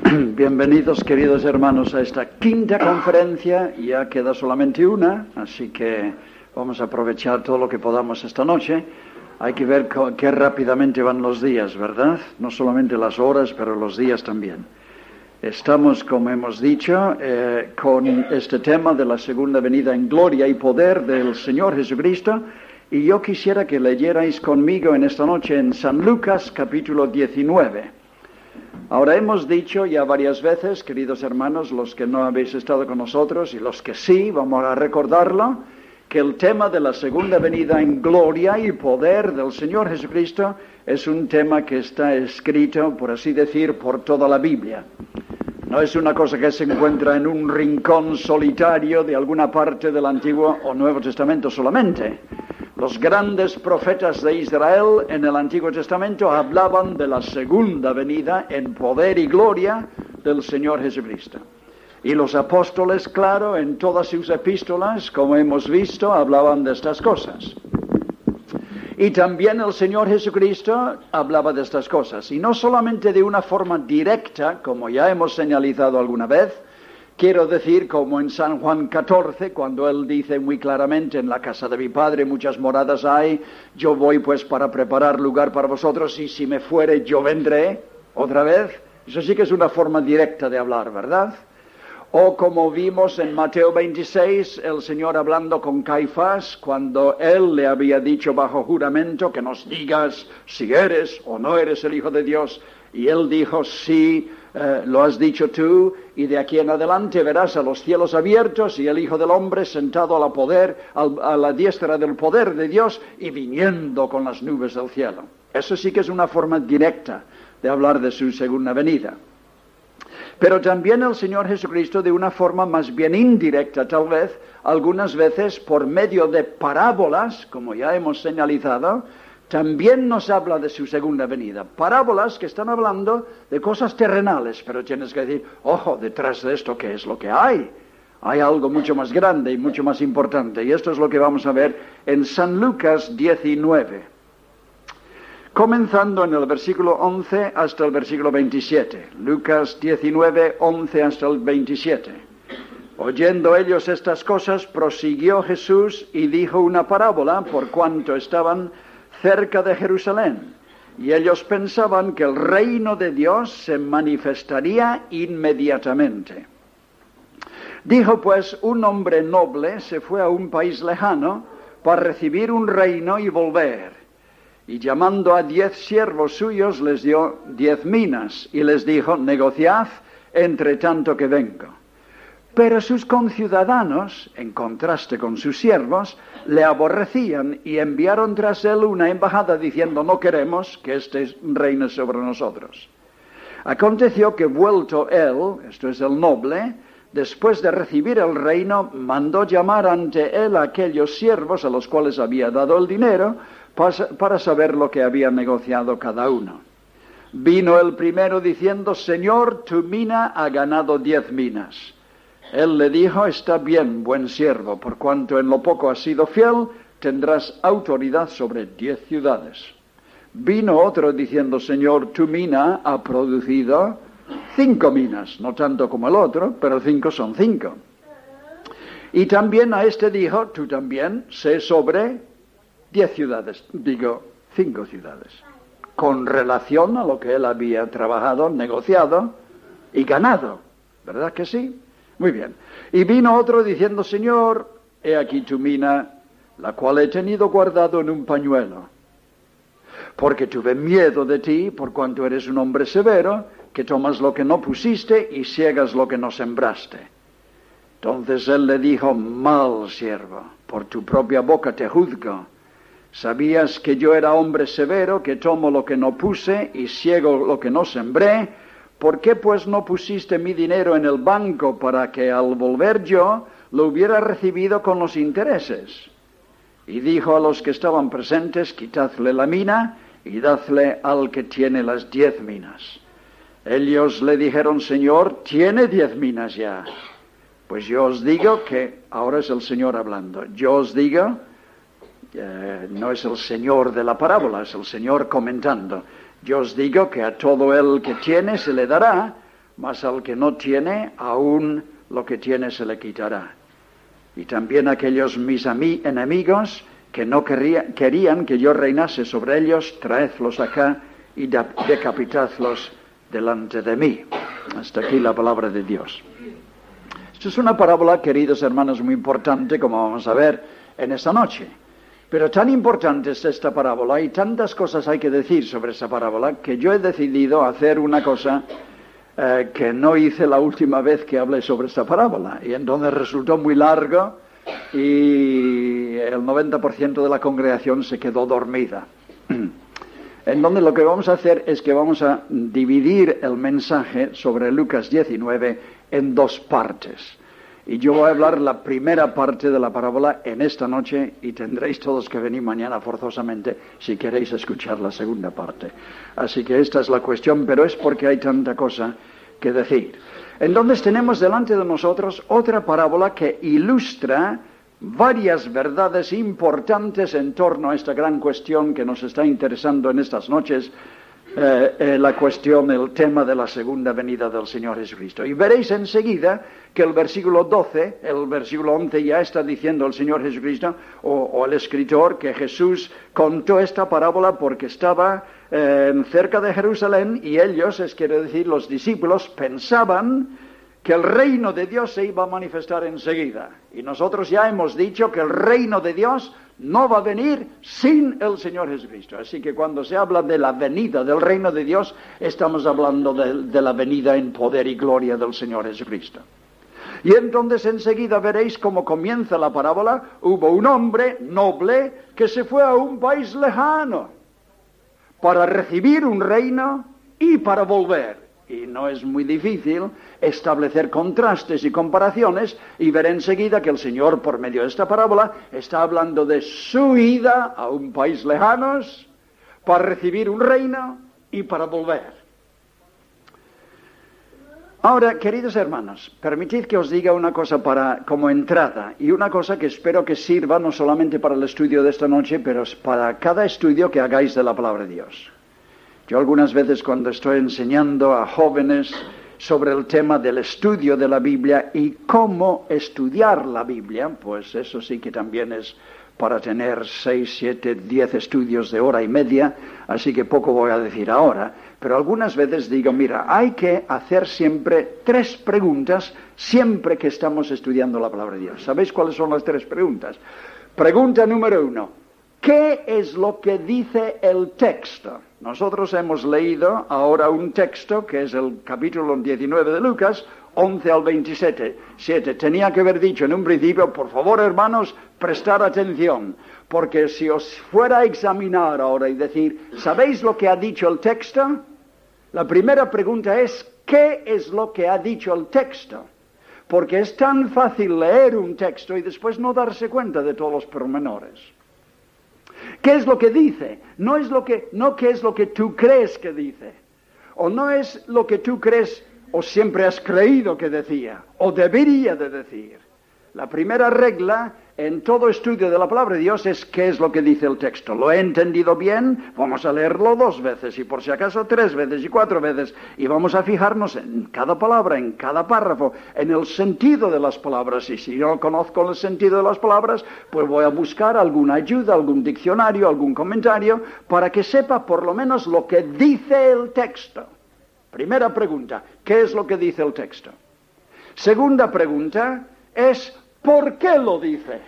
Bienvenidos, queridos hermanos, a esta quinta conferencia. Ya queda solamente una, así que vamos a aprovechar todo lo que podamos esta noche. Hay que ver qué rápidamente van los días, ¿verdad? No solamente las horas, pero los días también. Estamos, como hemos dicho, con este tema de la segunda venida en gloria y poder del Señor Jesucristo. Y yo quisiera que leyerais conmigo en esta noche en San Lucas, capítulo 19. Ahora hemos dicho ya varias veces, queridos hermanos, los que no habéis estado con nosotros y los que sí, vamos a recordarlo, que el tema de la segunda venida en gloria y poder del Señor Jesucristo es un tema que está escrito, por así decir, por toda la Biblia. No es una cosa que se encuentra en un rincón solitario de alguna parte del Antiguo o Nuevo Testamento solamente. Los grandes profetas de Israel en el Antiguo Testamento hablaban de la segunda venida en poder y gloria del Señor Jesucristo. Y los apóstoles, claro, en todas sus epístolas, como hemos visto, hablaban de estas cosas. Y también el Señor Jesucristo hablaba de estas cosas. Y no solamente de una forma directa, como ya hemos señalizado alguna vez. Quiero decir, como en San Juan 14, cuando Él dice muy claramente, en la casa de mi Padre muchas moradas hay, yo voy pues para preparar lugar para vosotros, y si me fuere yo vendré otra vez. Eso sí que es una forma directa de hablar, ¿verdad? O como vimos en Mateo 26, el Señor hablando con Caifás, cuando Él le había dicho bajo juramento que nos digas si eres o no eres el Hijo de Dios, y Él dijo, sí, lo has dicho tú, y de aquí en adelante verás a los cielos abiertos y el Hijo del Hombre sentado a la diestra del poder de Dios y viniendo con las nubes del cielo. Eso sí que es una forma directa de hablar de su segunda venida. Pero también el Señor Jesucristo, de una forma más bien indirecta tal vez, algunas veces por medio de parábolas, como ya hemos señalizado, también nos habla de su segunda venida. Parábolas que están hablando de cosas terrenales, pero tienes que decir, ojo, detrás de esto, ¿qué es lo que hay? Hay algo mucho más grande y mucho más importante. Y esto es lo que vamos a ver en San Lucas 19. Comenzando en el versículo 11 hasta el versículo 27. Lucas 19, 11 hasta el 27. Oyendo ellos estas cosas, prosiguió Jesús y dijo una parábola por cuanto estaban cerca de Jerusalén, y ellos pensaban que el reino de Dios se manifestaría inmediatamente. Dijo pues, un hombre noble se fue a un país lejano para recibir un reino y volver, y llamando a 10 siervos suyos les dio 10 minas, y les dijo, negociad entre tanto que vengo. Pero sus conciudadanos, en contraste con sus siervos, le aborrecían y enviaron tras él una embajada diciendo, no queremos que este reine sobre nosotros. Aconteció que vuelto él, esto es el noble, después de recibir el reino, mandó llamar ante él a aquellos siervos a los cuales había dado el dinero para saber lo que había negociado cada uno. Vino el primero diciendo, Señor, tu mina ha ganado 10 minas. Él le dijo, está bien, buen siervo, por cuanto en lo poco has sido fiel, tendrás autoridad sobre 10 ciudades. Vino otro diciendo, Señor, tu mina ha producido 5 minas, no tanto como el otro, pero 5 son 5. Y también a este dijo, tú también, sé sobre 10 ciudades, 5 ciudades, con relación a lo que él había trabajado, negociado y ganado, ¿verdad que sí? Muy bien. Y vino otro diciendo, Señor, he aquí tu mina, la cual he tenido guardado en un pañuelo, porque tuve miedo de ti, por cuanto eres un hombre severo, que tomas lo que no pusiste y siegas lo que no sembraste. Entonces él le dijo, mal siervo, por tu propia boca te juzgo. Sabías que yo era hombre severo, que tomo lo que no puse y siego lo que no sembré. ¿Por qué pues no pusiste mi dinero en el banco para que al volver yo lo hubiera recibido con los intereses? Y dijo a los que estaban presentes, quitadle la mina y dadle al que tiene las 10 minas. Ellos le dijeron, Señor, tiene 10 minas ya. Pues yo os digo que, ahora es el Señor hablando, yo os digo, no es el Señor de la parábola, es el Señor comentando. Yo os digo que a todo el que tiene se le dará, mas al que no tiene, aún lo que tiene se le quitará. Y también aquellos mis enemigos que no querían que yo reinase sobre ellos, traedlos acá y decapitadlos delante de mí. Hasta aquí la palabra de Dios. Esto es una parábola, queridos hermanos, muy importante, como vamos a ver en esta noche. Pero tan importante es esta parábola y tantas cosas hay que decir sobre esa parábola que yo he decidido hacer una cosa que no hice la última vez que hablé sobre esta parábola. Y entonces resultó muy largo y el 90% de la congregación se quedó dormida. Entonces lo que vamos a hacer es que vamos a dividir el mensaje sobre Lucas 19 en dos partes. Y yo voy a hablar la primera parte de la parábola en esta noche y tendréis todos que venir mañana forzosamente si queréis escuchar la segunda parte. Así que esta es la cuestión, pero es porque hay tanta cosa que decir. Entonces tenemos delante de nosotros otra parábola que ilustra varias verdades importantes en torno a esta gran cuestión que nos está interesando en estas noches, la cuestión, el tema de la segunda venida del Señor Jesucristo. Y veréis enseguida que el versículo 12, el versículo 11 ya está diciendo el Señor Jesucristo, o el escritor, que Jesús contó esta parábola porque estaba cerca de Jerusalén y ellos, quiere decir los discípulos, pensaban que el reino de Dios se iba a manifestar enseguida. Y nosotros ya hemos dicho que el reino de Dios no va a venir sin el Señor Jesucristo. Así que cuando se habla de la venida del reino de Dios, estamos hablando de la venida en poder y gloria del Señor Jesucristo. Y entonces enseguida veréis cómo comienza la parábola. Hubo un hombre noble que se fue a un país lejano para recibir un reino y para volver. Y no es muy difícil establecer contrastes y comparaciones y ver enseguida que el Señor, por medio de esta parábola, está hablando de su ida a un país lejano para recibir un reino y para volver. Ahora, queridos hermanos, permitid que os diga una cosa como entrada y una cosa que espero que sirva no solamente para el estudio de esta noche, pero para cada estudio que hagáis de la palabra de Dios. Yo algunas veces cuando estoy enseñando a jóvenes sobre el tema del estudio de la Biblia y cómo estudiar la Biblia, pues eso sí que también es para tener 6, 7, 10 estudios de hora y media, así que poco voy a decir ahora, pero algunas veces digo, mira, hay que hacer siempre 3 preguntas siempre que estamos estudiando la palabra de Dios. ¿Sabéis cuáles son las 3 preguntas? Pregunta número 1, ¿qué es lo que dice el texto? Nosotros hemos leído ahora un texto que es el capítulo 19 de Lucas, 11 al 27. Tenía que haber dicho en un principio, por favor hermanos, prestar atención, porque si os fuera a examinar ahora y decir, ¿sabéis lo que ha dicho el texto? La primera pregunta es, ¿qué es lo que ha dicho el texto? Porque es tan fácil leer un texto y después no darse cuenta de todos los pormenores. ¿Qué es lo que dice? No qué es lo que tú crees que dice. O no es lo que tú crees o siempre has creído que decía, o debería de decir. La primera regla en todo estudio de la palabra de Dios es qué es lo que dice el texto. ¿Lo he entendido bien? Vamos a leerlo 2 veces y por si acaso 3 veces y 4 veces y vamos a fijarnos en cada palabra, en cada párrafo, en el sentido de las palabras. Y si no conozco el sentido de las palabras, pues voy a buscar alguna ayuda, algún diccionario, algún comentario para que sepa por lo menos lo que dice el texto. Primera pregunta, ¿qué es lo que dice el texto? Segunda pregunta es, ¿por qué lo dice?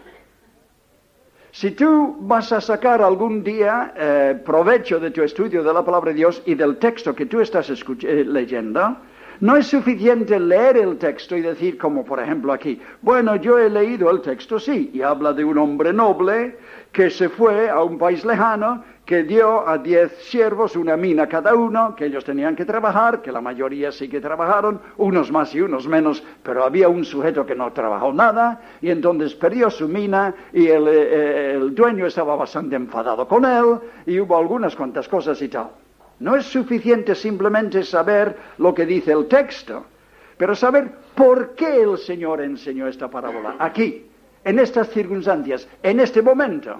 Si tú vas a sacar algún día provecho de tu estudio de la palabra de Dios y del texto que tú estás leyendo, no es suficiente leer el texto y decir, como por ejemplo aquí, bueno, yo he leído el texto, sí, y habla de un hombre noble que se fue a un país lejano, que dio a 10 siervos una mina cada uno, que ellos tenían que trabajar, que la mayoría sí que trabajaron, unos más y unos menos, pero había un sujeto que no trabajó nada, y entonces perdió su mina, y el dueño estaba bastante enfadado con él, y hubo algunas cuantas cosas y tal. No es suficiente simplemente saber lo que dice el texto, pero saber por qué el Señor enseñó esta parábola aquí, en estas circunstancias, en este momento.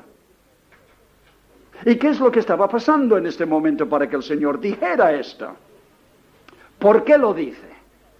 ¿Y qué es lo que estaba pasando en este momento para que el Señor dijera esto? ¿Por qué lo dice?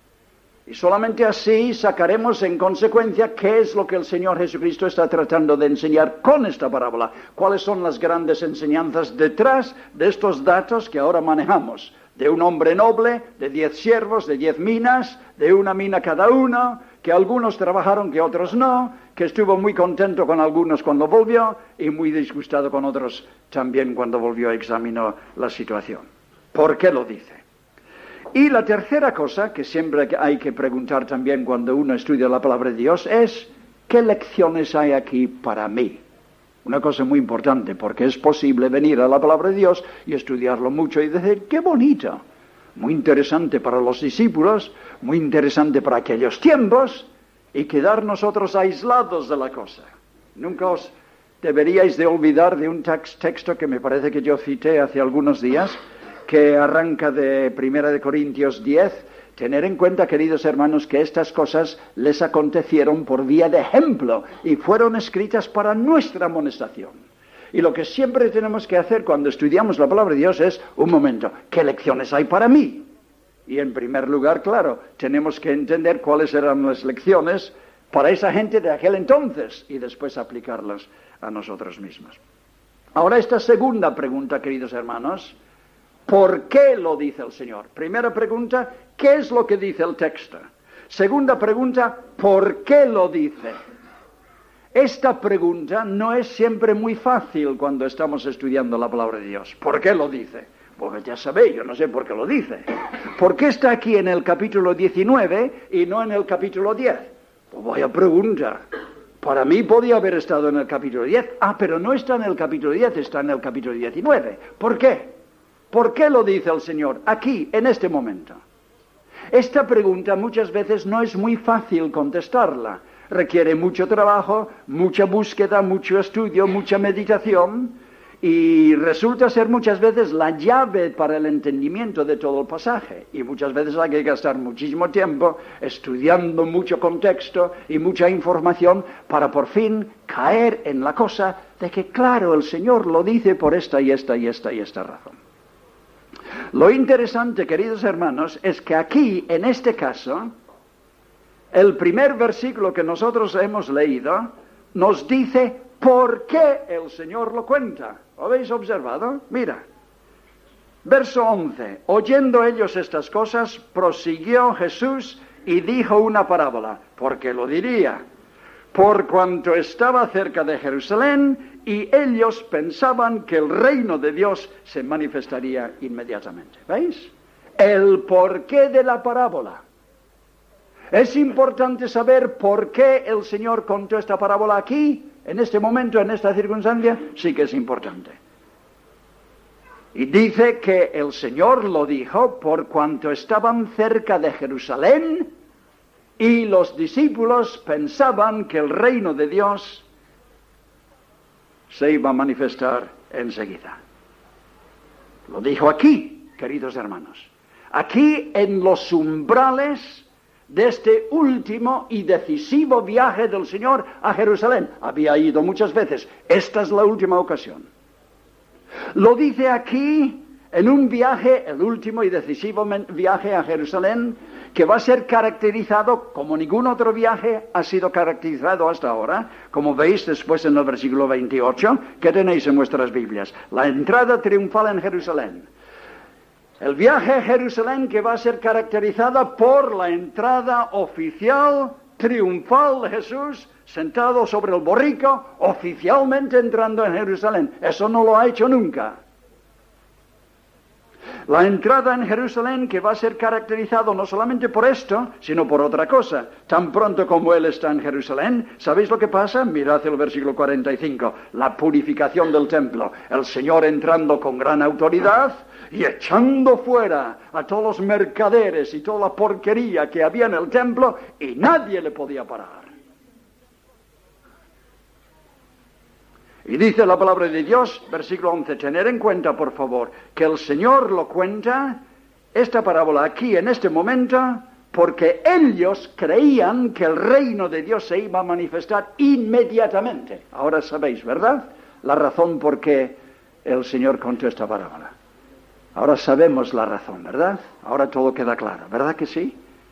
Y solamente así sacaremos en consecuencia qué es lo que el Señor Jesucristo está tratando de enseñar con esta parábola. Cuáles son las grandes enseñanzas detrás de estos datos que ahora manejamos. De un hombre noble, de 10 siervos, de 10 minas, de una mina cada uno, que algunos trabajaron, que otros no, que estuvo muy contento con algunos cuando volvió y muy disgustado con otros también cuando volvió, examinó la situación. ¿Por qué lo dice? Y la tercera cosa que siempre hay que preguntar también cuando uno estudia la palabra de Dios es, ¿qué lecciones hay aquí para mí? Una cosa muy importante, porque es posible venir a la palabra de Dios y estudiarlo mucho y decir, ¡qué bonito! Muy interesante para los discípulos, muy interesante para aquellos tiempos, y quedar nosotros aislados de la cosa. Nunca os deberíais de olvidar de un texto que me parece que yo cité hace algunos días, que arranca de 1 Corintios 10, tener en cuenta, queridos hermanos, que estas cosas les acontecieron por vía de ejemplo y fueron escritas para nuestra amonestación. Y lo que siempre tenemos que hacer cuando estudiamos la palabra de Dios es, un momento, ¿qué lecciones hay para mí? Y en primer lugar, claro, tenemos que entender cuáles eran las lecciones para esa gente de aquel entonces y después aplicarlas a nosotros mismos. Ahora esta segunda pregunta, queridos hermanos, ¿por qué lo dice el Señor? Primera pregunta, ¿qué es lo que dice el texto? Segunda pregunta, ¿por qué lo dice? Esta pregunta no es siempre muy fácil cuando estamos estudiando la palabra de Dios. ¿Por qué lo dice? Pues ya sabéis, yo no sé por qué lo dice. ¿Por qué está aquí en el capítulo 19 y no en el capítulo 10? Pues voy a preguntar. Para mí podía haber estado en el capítulo 10. Pero no está en el capítulo 10, está en el capítulo 19. ¿Por qué? ¿Por qué lo dice el Señor aquí, en este momento? Esta pregunta muchas veces no es muy fácil contestarla. Requiere mucho trabajo, mucha búsqueda, mucho estudio, mucha meditación, y resulta ser muchas veces la llave para el entendimiento de todo el pasaje. Y muchas veces hay que gastar muchísimo tiempo estudiando mucho contexto y mucha información para por fin caer en la cosa de que, claro, el Señor lo dice por esta y esta y esta y esta razón. Lo interesante, queridos hermanos, es que aquí, en este caso, el primer versículo que nosotros hemos leído nos dice por qué el Señor lo cuenta. ¿Lo habéis observado? Mira, verso 11. Oyendo ellos estas cosas, prosiguió Jesús y dijo una parábola. ¿Por qué lo diría? Por cuanto estaba cerca de Jerusalén y ellos pensaban que el reino de Dios se manifestaría inmediatamente. ¿Veis? El porqué de la parábola. Es importante saber por qué el Señor contó esta parábola aquí, en este momento, en esta circunstancia. Sí que es importante. Y dice que el Señor lo dijo por cuanto estaban cerca de Jerusalén y los discípulos pensaban que el reino de Dios se iba a manifestar enseguida. Lo dijo aquí, queridos hermanos. Aquí en los umbrales de este último y decisivo viaje del Señor a Jerusalén. Había ido muchas veces. Esta es la última ocasión. Lo dice aquí en un viaje, el último y decisivo viaje a Jerusalén, que va a ser caracterizado como ningún otro viaje ha sido caracterizado hasta ahora, como veis después en el versículo 28, que tenéis en vuestras Biblias. La entrada triunfal en Jerusalén. El viaje a Jerusalén que va a ser caracterizada por la entrada oficial, triunfal de Jesús, sentado sobre el borrico, oficialmente entrando en Jerusalén. Eso no lo ha hecho nunca. La entrada en Jerusalén que va a ser caracterizado no solamente por esto, sino por otra cosa. Tan pronto como Él está en Jerusalén, ¿sabéis lo que pasa? Mirad el versículo 45, la purificación del templo. El Señor entrando con gran autoridad y echando fuera a todos los mercaderes y toda la porquería que había en el templo, y nadie le podía parar. Y dice la palabra de Dios, versículo 11, tener en cuenta, por favor, que el Señor lo cuenta, esta parábola aquí, en este momento, porque ellos creían que el reino de Dios se iba a manifestar inmediatamente. Ahora sabéis, ¿verdad? La razón por qué el Señor contó esta parábola. Ahora sabemos la razón, ¿verdad? Ahora todo queda claro, ¿verdad que sí?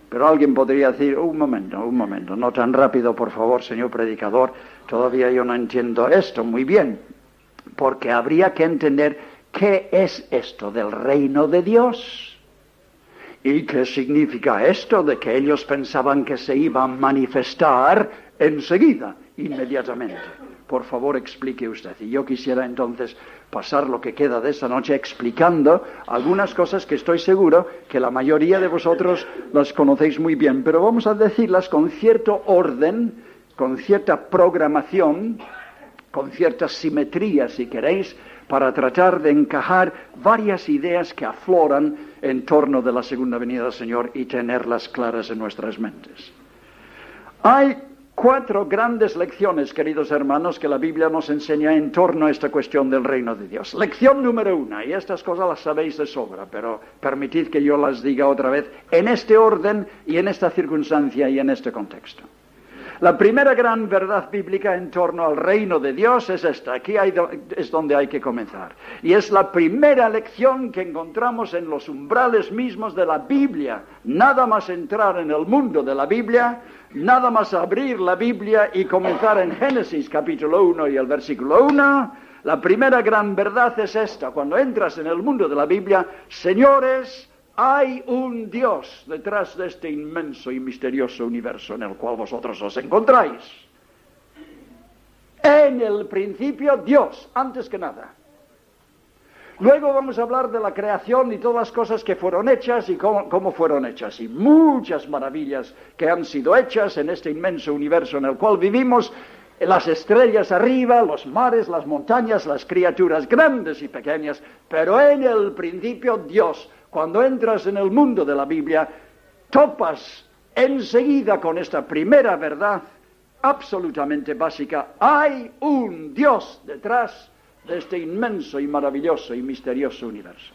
Pero alguien podría decir, un momento, no tan rápido, por favor, señor predicador, todavía yo no entiendo esto muy bien, porque habría que entender qué es esto del reino de Dios y qué significa esto de que ellos pensaban que se iba a manifestar enseguida, inmediatamente. Por favor, explique usted. Y yo quisiera entonces pasar lo que queda de esta noche explicando algunas cosas que estoy seguro que la mayoría de vosotros las conocéis muy bien, pero vamos a decirlas con cierto orden, con cierta programación, con cierta simetría, si queréis, para tratar de encajar varias ideas que afloran en torno de la segunda venida del Señor y tenerlas claras en nuestras mentes. Hay 4 grandes lecciones, queridos hermanos, que la Biblia nos enseña en torno a esta cuestión del reino de Dios. Lección número 1, y estas cosas las sabéis de sobra, pero permitid que yo las diga otra vez en este orden y en esta circunstancia y en este contexto. La primera gran verdad bíblica en torno al reino de Dios es esta. Aquí es donde hay que comenzar. Y es la primera lección que encontramos en los umbrales mismos de la Biblia. Nada más entrar en el mundo de la Biblia, nada más abrir la Biblia y comenzar en Génesis capítulo 1 y el versículo 1, la primera gran verdad es esta. Cuando entras en el mundo de la Biblia, señores, hay un Dios detrás de este inmenso y misterioso universo en el cual vosotros os encontráis. En el principio, Dios, antes que nada. Luego vamos a hablar de la creación y todas las cosas que fueron hechas y cómo fueron hechas. Y muchas maravillas que han sido hechas en este inmenso universo en el cual vivimos. Las estrellas arriba, los mares, las montañas, las criaturas grandes y pequeñas. Pero en el principio, Dios. Cuando entras en el mundo de la Biblia, topas enseguida con esta primera verdad absolutamente básica. Hay un Dios detrás de este inmenso y maravilloso y misterioso universo.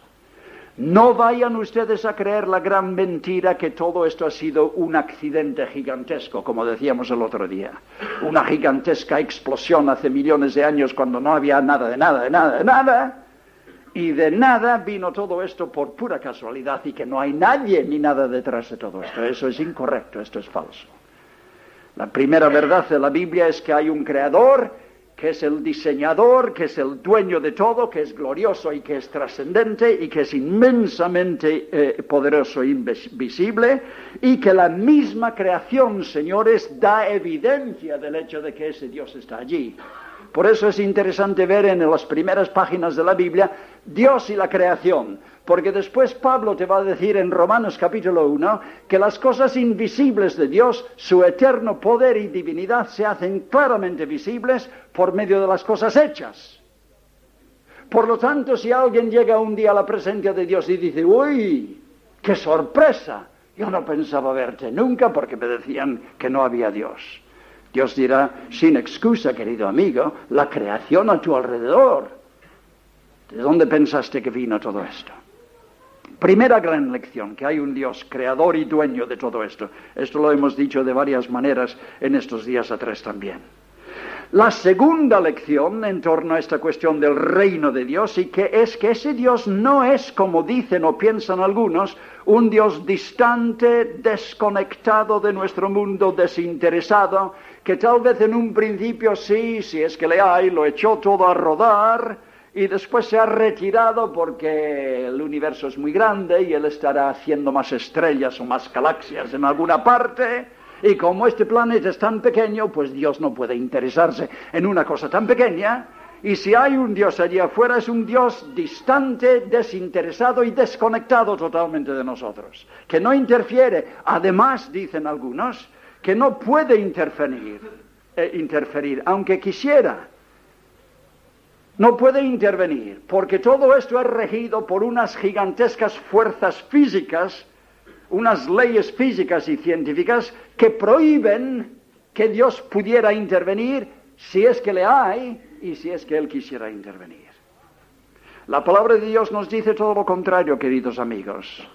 No vayan ustedes a creer la gran mentira que todo esto ha sido un accidente gigantesco, como decíamos el otro día. Una gigantesca explosión hace millones de años cuando no había nada de nada. Y de nada vino todo esto por pura casualidad y que no hay nadie ni nada detrás de todo esto. Eso es incorrecto, esto es falso. La primera verdad de la Biblia es que hay un creador, que es el diseñador, que es el dueño de todo, que es glorioso y que es trascendente y que es inmensamente poderoso e invisible, y que la misma creación, señores, da evidencia del hecho de que ese Dios está allí. Por eso es interesante ver en las primeras páginas de la Biblia Dios y la creación, porque después Pablo te va a decir en Romanos capítulo 1 que las cosas invisibles de Dios, su eterno poder y divinidad se hacen claramente visibles por medio de las cosas hechas. Por lo tanto, si alguien llega un día a la presencia de Dios y dice, ¡uy, qué sorpresa! Yo no pensaba verte nunca porque me decían que no había Dios. Dios dirá, sin excusa, querido amigo, la creación a tu alrededor. ¿De dónde pensaste que vino todo esto? Primera gran lección, que hay un Dios creador y dueño de todo esto. Esto lo hemos dicho de varias maneras en estos días atrás también. La segunda lección en torno a esta cuestión del reino de Dios y que es que ese Dios no es, como dicen o piensan algunos, un Dios distante, desconectado de nuestro mundo, desinteresado, que tal vez en un principio sí, si es que le hay, lo echó todo a rodar y después se ha retirado porque el universo es muy grande y él estará haciendo más estrellas o más galaxias en alguna parte. Y como este planeta es tan pequeño, pues Dios no puede interesarse en una cosa tan pequeña. Y si hay un Dios allí afuera, es un Dios distante, desinteresado y desconectado totalmente de nosotros. Que no interfiere. Además, dicen algunos, que no puede interferir, aunque quisiera. No puede intervenir, porque todo esto es regido por unas gigantescas fuerzas físicas, unas leyes físicas y científicas que prohíben que Dios pudiera intervenir si es que le hay y si es que Él quisiera intervenir. La palabra de Dios nos dice todo lo contrario, queridos amigos.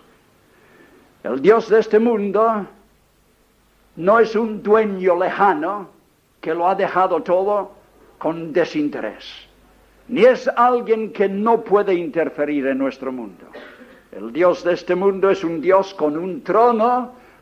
El Dios de este mundo no es un dueño lejano que lo ha dejado todo con desinterés, ni es alguien que no puede interferir en nuestro mundo. El Dios de este mundo es un Dios con un trono,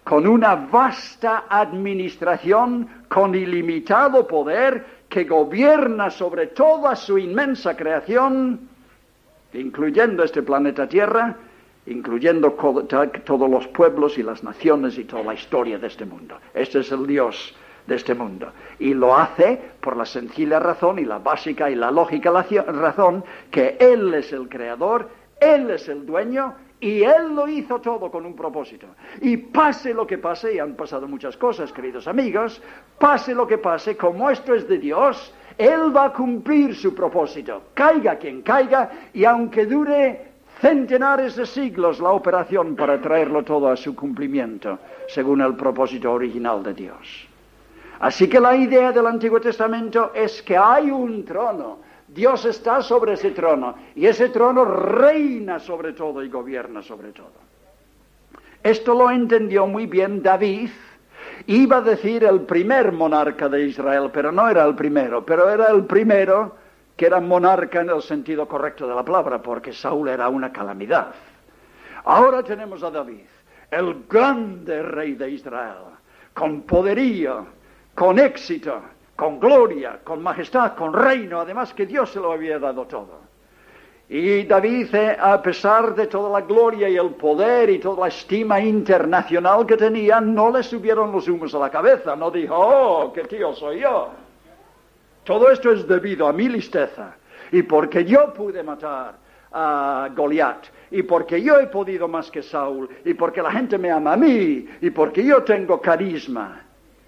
con una vasta administración, con ilimitado poder, que gobierna sobre toda su inmensa creación, incluyendo este planeta Tierra, incluyendo todos los pueblos y las naciones y toda la historia de este mundo. Este es el Dios de este mundo. Y lo hace por la sencilla razón y la básica y la lógica razón que Él es el creador, Él es el dueño y Él lo hizo todo con un propósito. Y pase lo que pase, y han pasado muchas cosas, queridos amigos, pase lo que pase, como esto es de Dios, Él va a cumplir su propósito. Caiga quien caiga, y aunque dure centenares de siglos la operación para traerlo todo a su cumplimiento, según el propósito original de Dios. Así que la idea del Antiguo Testamento es que hay un trono, Dios está sobre ese trono, y ese trono reina sobre todo y gobierna sobre todo. Esto lo entendió muy bien David. Iba a decir el primer monarca de Israel, pero no era el primero, pero era el primero que era monarca en el sentido correcto de la palabra, porque Saúl era una calamidad. Ahora tenemos a David, el grande rey de Israel, con poderío, con éxito, con gloria, con majestad, con reino, además que Dios se lo había dado todo. Y David, a pesar de toda la gloria y el poder y toda la estima internacional que tenía, no le subieron los humos a la cabeza, no dijo, oh, qué tío soy yo. Todo esto es debido a mi listeza, y porque yo pude matar a Goliat, y porque yo he podido más que Saúl, y porque la gente me ama a mí, y porque yo tengo carisma.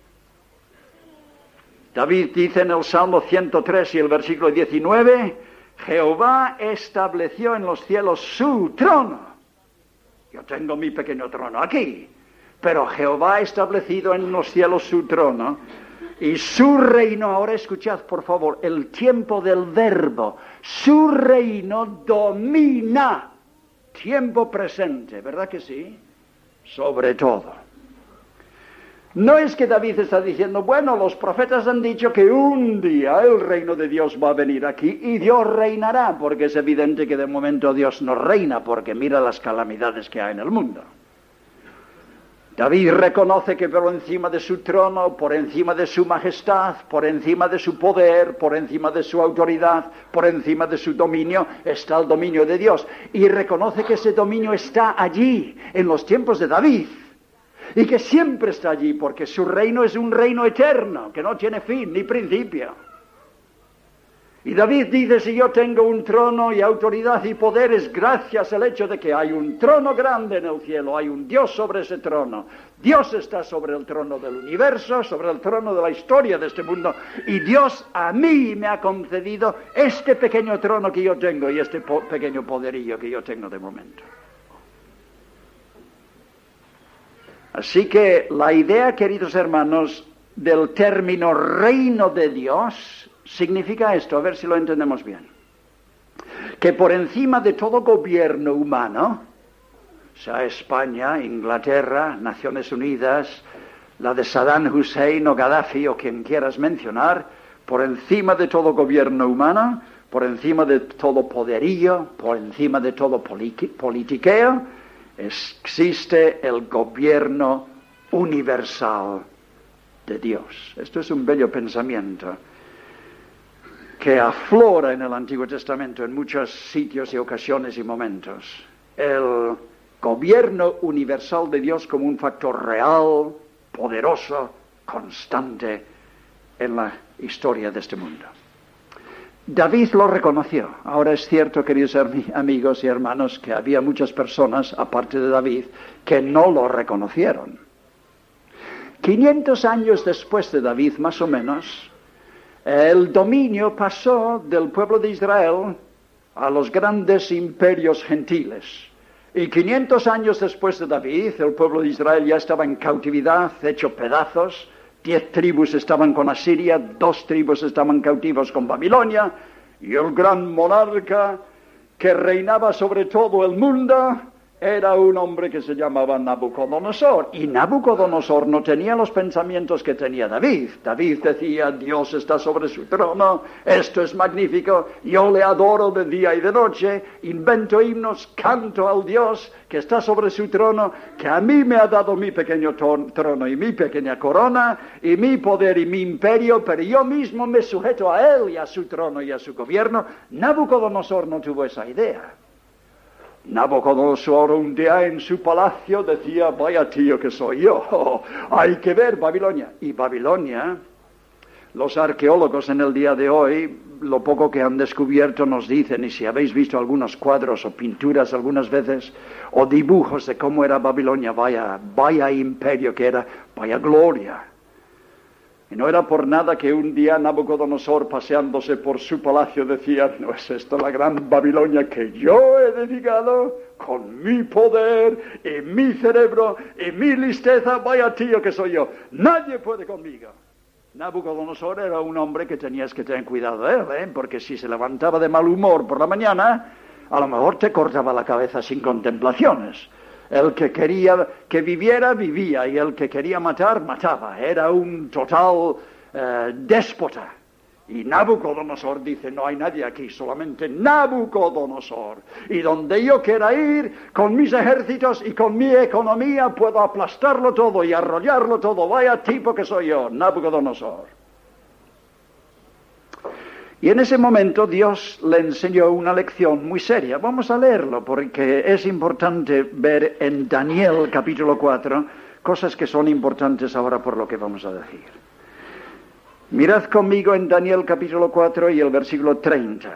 David dice en el Salmo 103 y el versículo 19, Jehová estableció en los cielos su trono. Yo tengo mi pequeño trono aquí, pero Jehová ha establecido en los cielos su trono, y su reino, ahora escuchad por favor el tiempo del verbo, su reino domina, tiempo presente, ¿verdad que sí? Sobre todo. No es que David está diciendo, bueno, los profetas han dicho que un día el reino de Dios va a venir aquí y Dios reinará, porque es evidente que de momento Dios no reina, porque mira las calamidades que hay en el mundo. David reconoce que por encima de su trono, por encima de su majestad, por encima de su poder, por encima de su autoridad, por encima de su dominio, está el dominio de Dios. Y reconoce que ese dominio está allí, en los tiempos de David. Y que siempre está allí, porque su reino es un reino eterno, que no tiene fin ni principio. Y David dice, si yo tengo un trono y autoridad y poder, es gracias al hecho de que hay un trono grande en el cielo, hay un Dios sobre ese trono. Dios está sobre el trono del universo, sobre el trono de la historia de este mundo, y Dios a mí me ha concedido este pequeño trono que yo tengo y este pequeño poderío que yo tengo de momento. Así que la idea, queridos hermanos, del término reino de Dios significa esto, a ver si lo entendemos bien. Que por encima de todo gobierno humano, sea España, Inglaterra, Naciones Unidas, la de Saddam Hussein o Gaddafi o quien quieras mencionar, por encima de todo gobierno humano, por encima de todo poderío, por encima de todo politiqueo, existe el gobierno universal de Dios. Esto es un bello pensamiento que aflora en el Antiguo Testamento en muchos sitios y ocasiones y momentos. El gobierno universal de Dios como un factor real, poderoso, constante en la historia de este mundo. David lo reconoció. Ahora es cierto, queridos amigos y hermanos, que había muchas personas, aparte de David, que no lo reconocieron. 500 años después de David, más o menos, el dominio pasó del pueblo de Israel a los grandes imperios gentiles. Y 500 años después de David, el pueblo de Israel ya estaba en cautividad, hecho pedazos. 10 tribus estaban con Asiria, 2 tribus estaban cautivos con Babilonia, y el gran monarca que reinaba sobre todo el mundo era un hombre que se llamaba Nabucodonosor. Y Nabucodonosor no tenía los pensamientos que tenía David. David decía, Dios está sobre su trono, esto es magnífico, yo le adoro de día y de noche, invento himnos, canto al Dios que está sobre su trono, que a mí me ha dado mi pequeño trono y mi pequeña corona, y mi poder y mi imperio, pero yo mismo me sujeto a él y a su trono y a su gobierno. Nabucodonosor no tuvo esa idea. Nabucodonosor un día en su palacio decía, vaya tío que soy yo, hay que ver Babilonia. Y Babilonia, los arqueólogos en el día de hoy, lo poco que han descubierto nos dicen, y si habéis visto algunos cuadros o pinturas algunas veces, o dibujos de cómo era Babilonia, vaya imperio que era, vaya gloria. Y no era por nada que un día Nabucodonosor, paseándose por su palacio, decía, ¿no es esto la gran Babilonia que yo he edificado con mi poder y mi cerebro y mi listeza? Vaya tío que soy yo, nadie puede conmigo. Nabucodonosor era un hombre que tenías que tener cuidado de él, porque si se levantaba de mal humor por la mañana, a lo mejor te cortaba la cabeza sin contemplaciones. El que quería que viviera, vivía, y el que quería matar, mataba. Era un total déspota. Y Nabucodonosor dice, no hay nadie aquí, solamente Nabucodonosor. Y donde yo quiera ir, con mis ejércitos y con mi economía, puedo aplastarlo todo y arrollarlo todo. Vaya tipo que soy yo, Nabucodonosor. Y en ese momento Dios le enseñó una lección muy seria. Vamos a leerlo porque es importante ver en Daniel capítulo 4 cosas que son importantes ahora por lo que vamos a decir. Mirad conmigo en Daniel capítulo 4 y el versículo 30.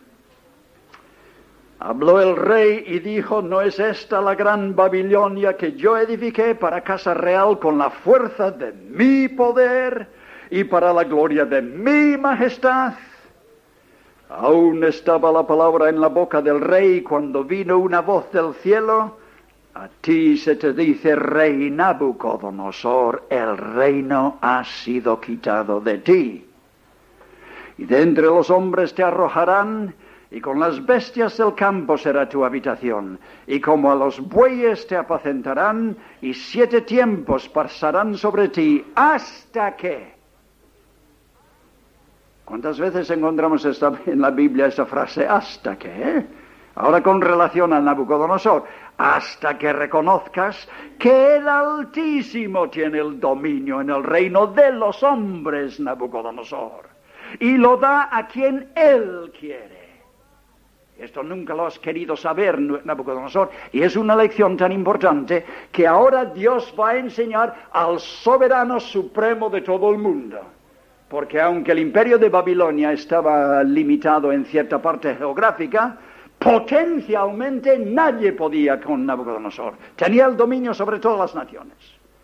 Habló el rey y dijo, ¿no es esta la gran Babilonia que yo edifiqué para casa real con la fuerza de mi poder y para la gloria de mi majestad? Aún estaba la palabra en la boca del rey cuando vino una voz del cielo. A ti se te dice, rey Nabucodonosor, el reino ha sido quitado de ti. Y de entre los hombres te arrojarán, y con las bestias del campo será tu habitación. Y como a los bueyes te apacentarán, y 7 tiempos pasarán sobre ti, hasta que... ¿Cuántas veces encontramos en la Biblia esa frase, hasta que? Ahora con relación a Nabucodonosor, hasta que reconozcas que el Altísimo tiene el dominio en el reino de los hombres, Nabucodonosor, y lo da a quien Él quiere. Esto nunca lo has querido saber, Nabucodonosor, y es una lección tan importante que ahora Dios va a enseñar al soberano supremo de todo el mundo. Porque aunque el imperio de Babilonia estaba limitado en cierta parte geográfica, potencialmente nadie podía con Nabucodonosor. Tenía el dominio sobre todas las naciones.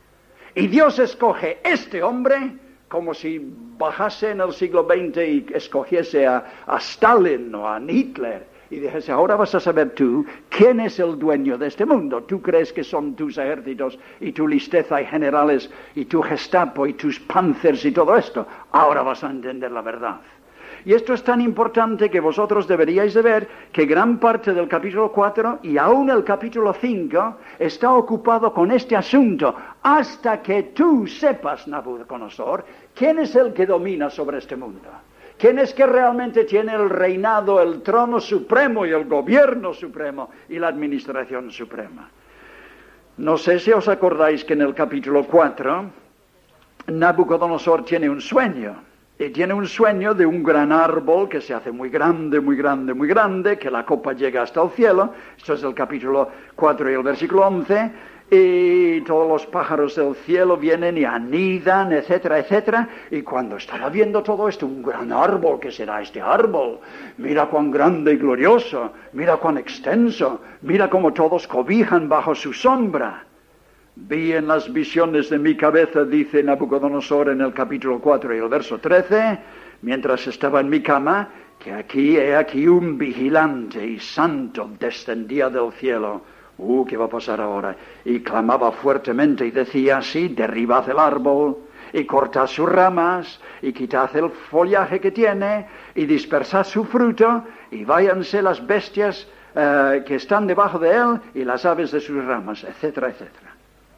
Y Dios escoge este hombre como si bajase en el siglo XX y escogiese a Stalin o a Hitler. Y dijese, ahora vas a saber tú quién es el dueño de este mundo. Tú crees que son tus ejércitos y tu listeza y generales y tu Gestapo y tus Panzers y todo esto. Ahora vas a entender la verdad. Y esto es tan importante que vosotros deberíais de ver que gran parte del capítulo 4 y aún el capítulo 5 está ocupado con este asunto. Hasta que tú sepas, Nabucodonosor, quién es el que domina sobre este mundo. ¿Quién es que realmente tiene el reinado, el trono supremo y el gobierno supremo y la administración suprema? No sé si os acordáis que en el capítulo 4 Nabucodonosor tiene un sueño. Y tiene un sueño de un gran árbol que se hace muy grande, muy grande, muy grande, que la copa llega hasta el cielo. Esto es el capítulo 4 y el versículo 11. Y todos los pájaros del cielo vienen y anidan, etcétera, etcétera. Y cuando estaba viendo todo esto, un gran árbol, ¿qué será este árbol? Mira cuán grande y glorioso, mira cuán extenso, mira cómo todos cobijan bajo su sombra. Vi en las visiones de mi cabeza, dice Nabucodonosor en el capítulo 4 y el verso 13, mientras estaba en mi cama, que he aquí un vigilante y santo descendía del cielo. ¿Qué va a pasar ahora? Y clamaba fuertemente y decía así, derribad el árbol y cortad sus ramas y quitad el follaje que tiene y dispersad su fruto y váyanse las bestias que están debajo de él y las aves de sus ramas, etcétera, etcétera.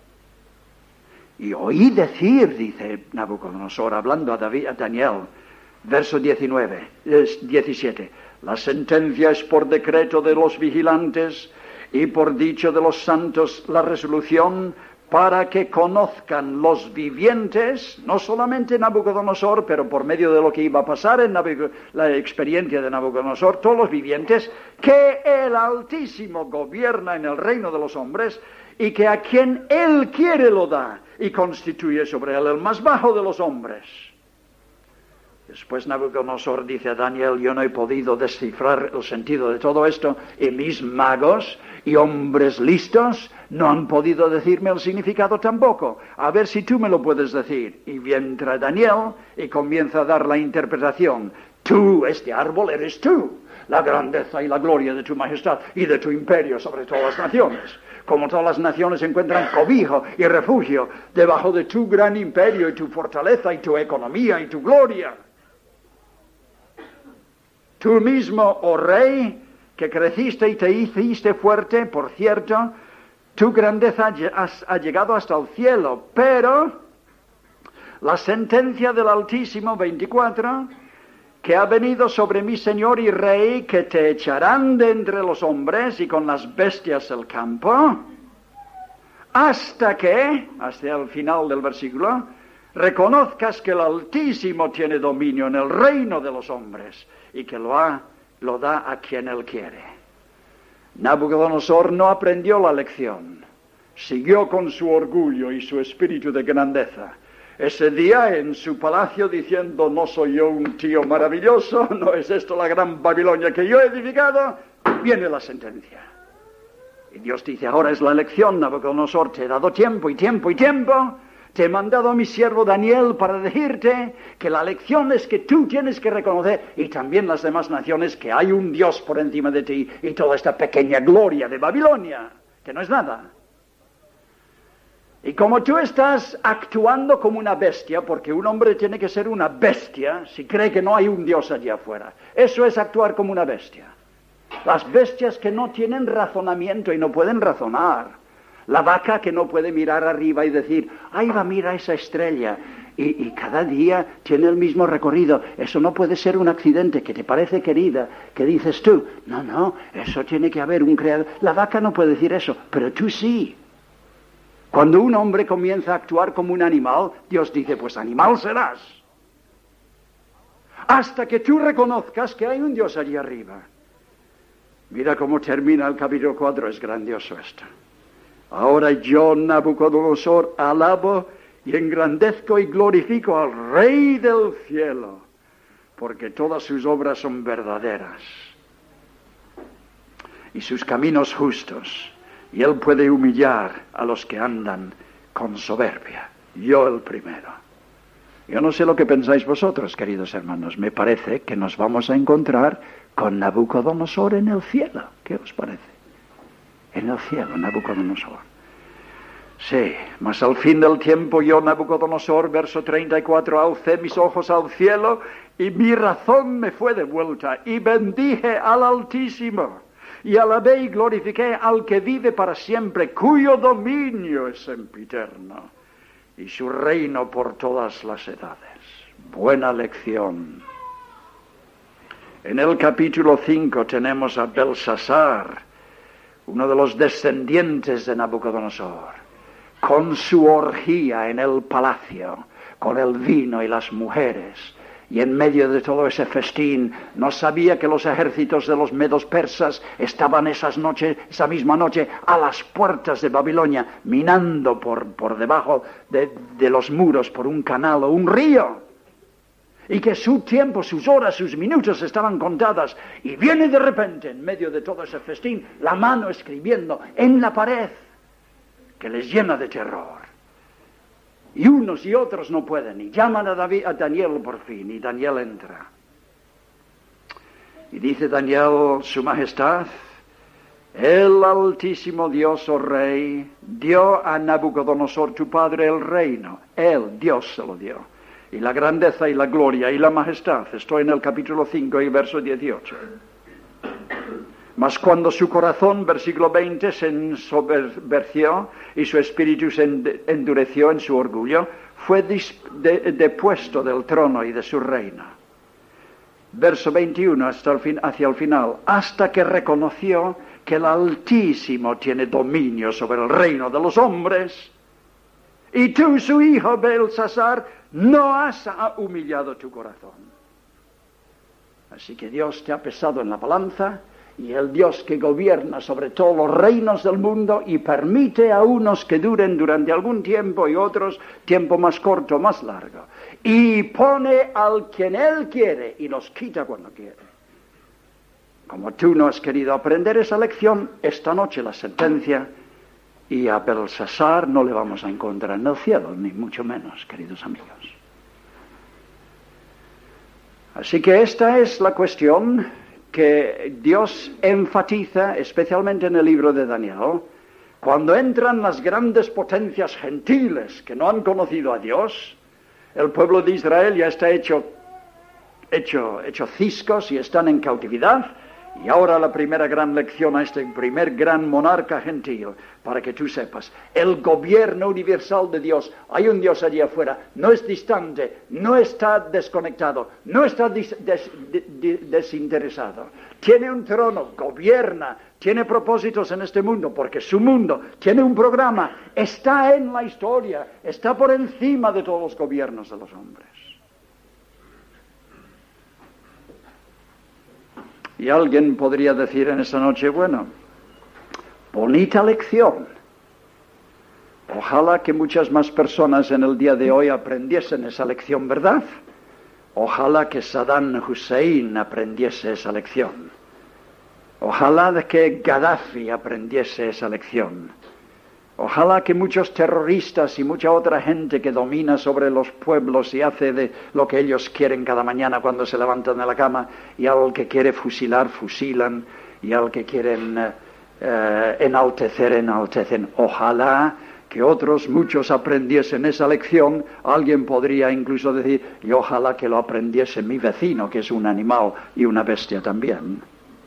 Y oí decir, dice Nabucodonosor, hablando a Daniel, verso 17, la sentencia es por decreto de los vigilantes y por dicho de los santos la resolución para que conozcan los vivientes, no solamente Nabucodonosor, pero por medio de lo que iba a pasar en la experiencia de Nabucodonosor, todos los vivientes, que el Altísimo gobierna en el reino de los hombres y que a quien Él quiere lo da y constituye sobre él el más bajo de los hombres. Después Nabucodonosor dice a Daniel, yo no he podido descifrar el sentido de todo esto y mis magos y hombres listos no han podido decirme el significado tampoco. A ver si tú me lo puedes decir. Y entra Daniel y comienza a dar la interpretación. Tú, este árbol, eres tú, la grandeza y la gloria de tu majestad y de tu imperio sobre todas las naciones. Como todas las naciones encuentran cobijo y refugio debajo de tu gran imperio y tu fortaleza y tu economía y tu gloria. Tú mismo, oh rey, que creciste y te hiciste fuerte, por cierto, tu grandeza ha llegado hasta el cielo, pero la sentencia del Altísimo, 24, que ha venido sobre mi Señor y Rey, que te echarán de entre los hombres y con las bestias del campo, hasta que, hasta el final del versículo, reconozcas que el Altísimo tiene dominio en el reino de los hombres y que lo da a quien Él quiere. Nabucodonosor no aprendió la lección, siguió con su orgullo y su espíritu de grandeza. Ese día en su palacio diciendo, no soy yo un tío maravilloso, no es esto la gran Babilonia que yo he edificado, viene la sentencia. Y Dios dice, ahora es la lección, Nabucodonosor, te he dado tiempo y tiempo y tiempo, te he mandado a mi siervo Daniel para decirte que la lección es que tú tienes que reconocer, y también las demás naciones, que hay un Dios por encima de ti y toda esta pequeña gloria de Babilonia, que no es nada. Y como tú estás actuando como una bestia, porque un hombre tiene que ser una bestia si cree que no hay un Dios allí afuera. Eso es actuar como una bestia. Las bestias que no tienen razonamiento y no pueden razonar. La vaca que no puede mirar arriba y decir, ¡ay, va, mira esa estrella! Y cada día tiene el mismo recorrido. Eso no puede ser un accidente que te parece querida, que dices tú, no, eso tiene que haber un creador. La vaca no puede decir eso, pero tú sí. Cuando un hombre comienza a actuar como un animal, Dios dice, pues animal serás. Hasta que tú reconozcas que hay un Dios allí arriba. Mira cómo termina el capítulo 4, es grandioso esto. Ahora yo, Nabucodonosor, alabo y engrandezco y glorifico al Rey del cielo, porque todas sus obras son verdaderas y sus caminos justos. Y Él puede humillar a los que andan con soberbia. Yo el primero. Yo no sé lo que pensáis vosotros, queridos hermanos. Me parece que nos vamos a encontrar con Nabucodonosor en el cielo. ¿Qué os parece? En el cielo, Nabucodonosor. Sí, mas al fin del tiempo yo, Nabucodonosor, verso 34, alcé mis ojos al cielo y mi razón me fue devuelta y bendije al Altísimo. Y alabé y glorifiqué al que vive para siempre, cuyo dominio es sempiterno, y su reino por todas las edades. Buena lección. En el capítulo 5 tenemos a Belsasar, uno de los descendientes de Nabucodonosor, con su orgía en el palacio, con el vino y las mujeres. Y en medio de todo ese festín, no sabía que los ejércitos de los medos persas estaban esa misma noche, a las puertas de Babilonia, minando por debajo de los muros, por un canal o un río. Y que su tiempo, sus horas, sus minutos estaban contadas. Y viene de repente, en medio de todo ese festín, la mano escribiendo en la pared, que les llena de terror. Y unos y otros no pueden, y llaman a Daniel por fin, y Daniel entra. Y dice Daniel, su majestad, el Altísimo Dios, oh Rey, dio a Nabucodonosor, tu padre, el reino. Él, Dios, se lo dio. Y la grandeza y la gloria y la majestad. Estoy en el capítulo 5 y verso 18. Mas cuando su corazón, versículo 20, se ensoberbeció y su espíritu se endureció en su orgullo, fue depuesto del trono y de su reino. Verso 21 hacia el final, hasta que reconoció que el Altísimo tiene dominio sobre el reino de los hombres, y tú, su hijo Belsasar, no has humillado tu corazón. Así que Dios te ha pesado en la balanza, y el Dios que gobierna sobre todos los reinos del mundo y permite a unos que duren durante algún tiempo y otros tiempo más corto, más largo. Y pone al quien Él quiere y los quita cuando quiere. Como tú no has querido aprender esa lección, esta noche la sentencia, y a Belsasar no le vamos a encontrar en el cielo, ni mucho menos, queridos amigos. Así que esta es la cuestión que Dios enfatiza especialmente en el libro de Daniel. Cuando entran las grandes potencias gentiles que no han conocido a Dios, el pueblo de Israel ya está hecho ciscos y están en cautividad. Y ahora la primera gran lección a este primer gran monarca gentil, para que tú sepas, el gobierno universal de Dios, hay un Dios allí afuera, no es distante, no está desconectado, no está desinteresado, tiene un trono, gobierna, tiene propósitos en este mundo, porque su mundo tiene un programa, está en la historia, está por encima de todos los gobiernos de los hombres. Y alguien podría decir en esta noche, bueno, bonita lección. Ojalá que muchas más personas en el día de hoy aprendiesen esa lección, ¿verdad? Ojalá que Saddam Hussein aprendiese esa lección. Ojalá que Gaddafi aprendiese esa lección. Ojalá que muchos terroristas y mucha otra gente que domina sobre los pueblos y hace de lo que ellos quieren cada mañana cuando se levantan de la cama, y al que quiere fusilar, fusilan, y al que quieren enaltecer, enaltecen. Ojalá que otros muchos aprendiesen esa lección. Alguien podría incluso decir, y ojalá que lo aprendiese mi vecino, que es un animal y una bestia también.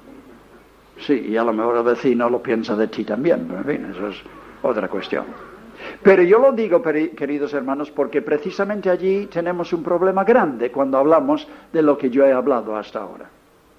Sí, y a lo mejor el vecino lo piensa de ti también, pero en fin, eso es otra cuestión. Pero yo lo digo, queridos hermanos, porque precisamente allí tenemos un problema grande cuando hablamos de lo que yo he hablado hasta ahora.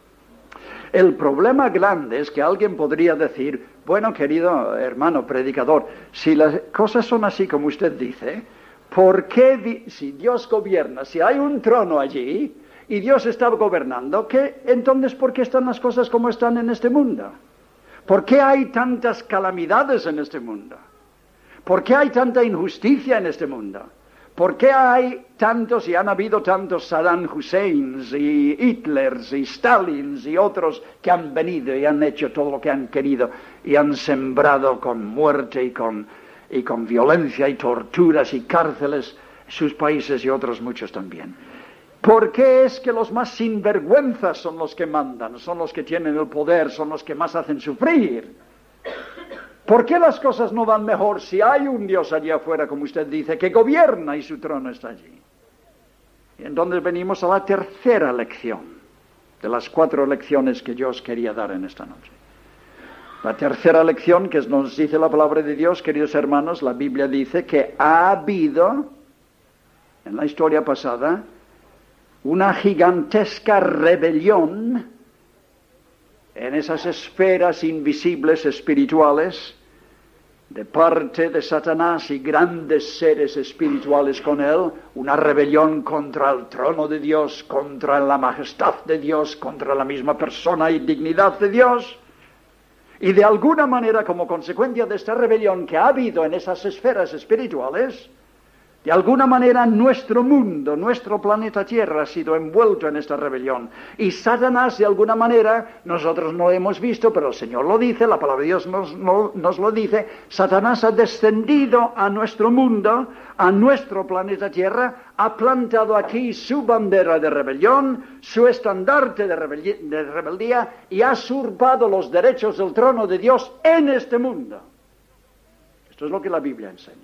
El problema grande es que alguien podría decir, bueno, querido hermano predicador, si las cosas son así como usted dice, ¿por qué si Dios gobierna, si hay un trono allí y Dios está gobernando, entonces por qué están las cosas como están en este mundo? ¿Por qué hay tantas calamidades en este mundo? ¿Por qué hay tanta injusticia en este mundo? ¿Por qué hay tantos y han habido tantos Saddam Husseins y Hitlers y Stalins y otros que han venido y han hecho todo lo que han querido y han sembrado con muerte y con violencia y torturas y cárceles sus países y otros muchos también? ¿Por qué es que los más sinvergüenzas son los que mandan, son los que tienen el poder, son los que más hacen sufrir? ¿Por qué las cosas no van mejor si hay un Dios allí afuera, como usted dice, que gobierna y su trono está allí? Y entonces venimos a la tercera lección de las 4 lecciones que yo os quería dar en esta noche. La tercera lección que nos dice la palabra de Dios, queridos hermanos, la Biblia dice que ha habido, en la historia pasada, una gigantesca rebelión en esas esferas invisibles espirituales de parte de Satanás y grandes seres espirituales con él, una rebelión contra el trono de Dios, contra la majestad de Dios, contra la misma persona y dignidad de Dios. Y de alguna manera, como consecuencia de esta rebelión que ha habido en esas esferas espirituales, de alguna manera nuestro mundo, nuestro planeta Tierra ha sido envuelto en esta rebelión. Y Satanás, de alguna manera, nosotros no lo hemos visto, pero el Señor lo dice, la palabra de Dios nos lo dice, Satanás ha descendido a nuestro mundo, a nuestro planeta Tierra, ha plantado aquí su bandera de rebelión, su estandarte de rebeldía, y ha usurpado los derechos del trono de Dios en este mundo. Esto es lo que la Biblia enseña.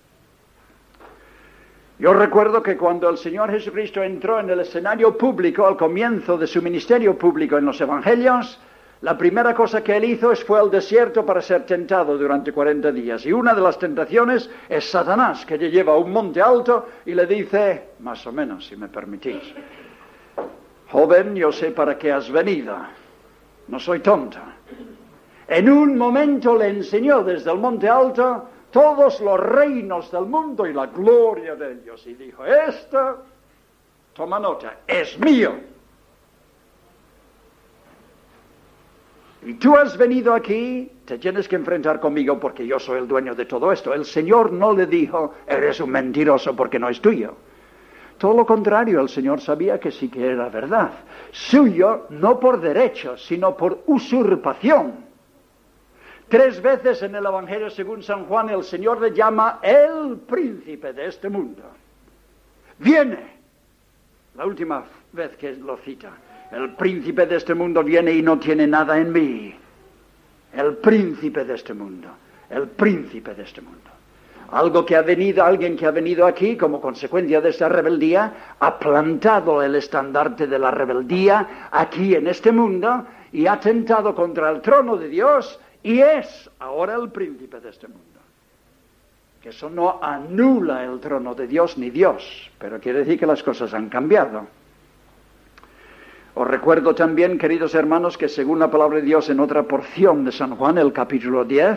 Yo recuerdo que cuando el Señor Jesucristo entró en el escenario público al comienzo de su ministerio público en los Evangelios, la primera cosa que él hizo fue al desierto para ser tentado durante 40 días. Y una de las tentaciones es Satanás, que le lleva a un monte alto y le dice, más o menos, si me permitís, joven, yo sé para qué has venido, no soy tonta. En un momento le enseñó desde el monte alto todos los reinos del mundo y la gloria de ellos. Y dijo, esto, toma nota, es mío. Y tú has venido aquí, te tienes que enfrentar conmigo porque yo soy el dueño de todo esto. El Señor no le dijo, eres un mentiroso porque no es tuyo. Todo lo contrario, el Señor sabía que sí que era verdad. Suyo no por derecho, sino por usurpación. 3 veces en el Evangelio según San Juan el Señor le llama el príncipe de este mundo. Viene, la última vez que lo cita, el príncipe de este mundo viene y no tiene nada en mí. El príncipe de este mundo, el príncipe de este mundo. Alguien que ha venido aquí como consecuencia de esta rebeldía, ha plantado el estandarte de la rebeldía aquí en este mundo y ha atentado contra el trono de Dios y es ahora el príncipe de este mundo. Que eso no anula el trono de Dios ni Dios, pero quiere decir que las cosas han cambiado. Os recuerdo también, queridos hermanos, que según la palabra de Dios en otra porción de San Juan, el capítulo 10,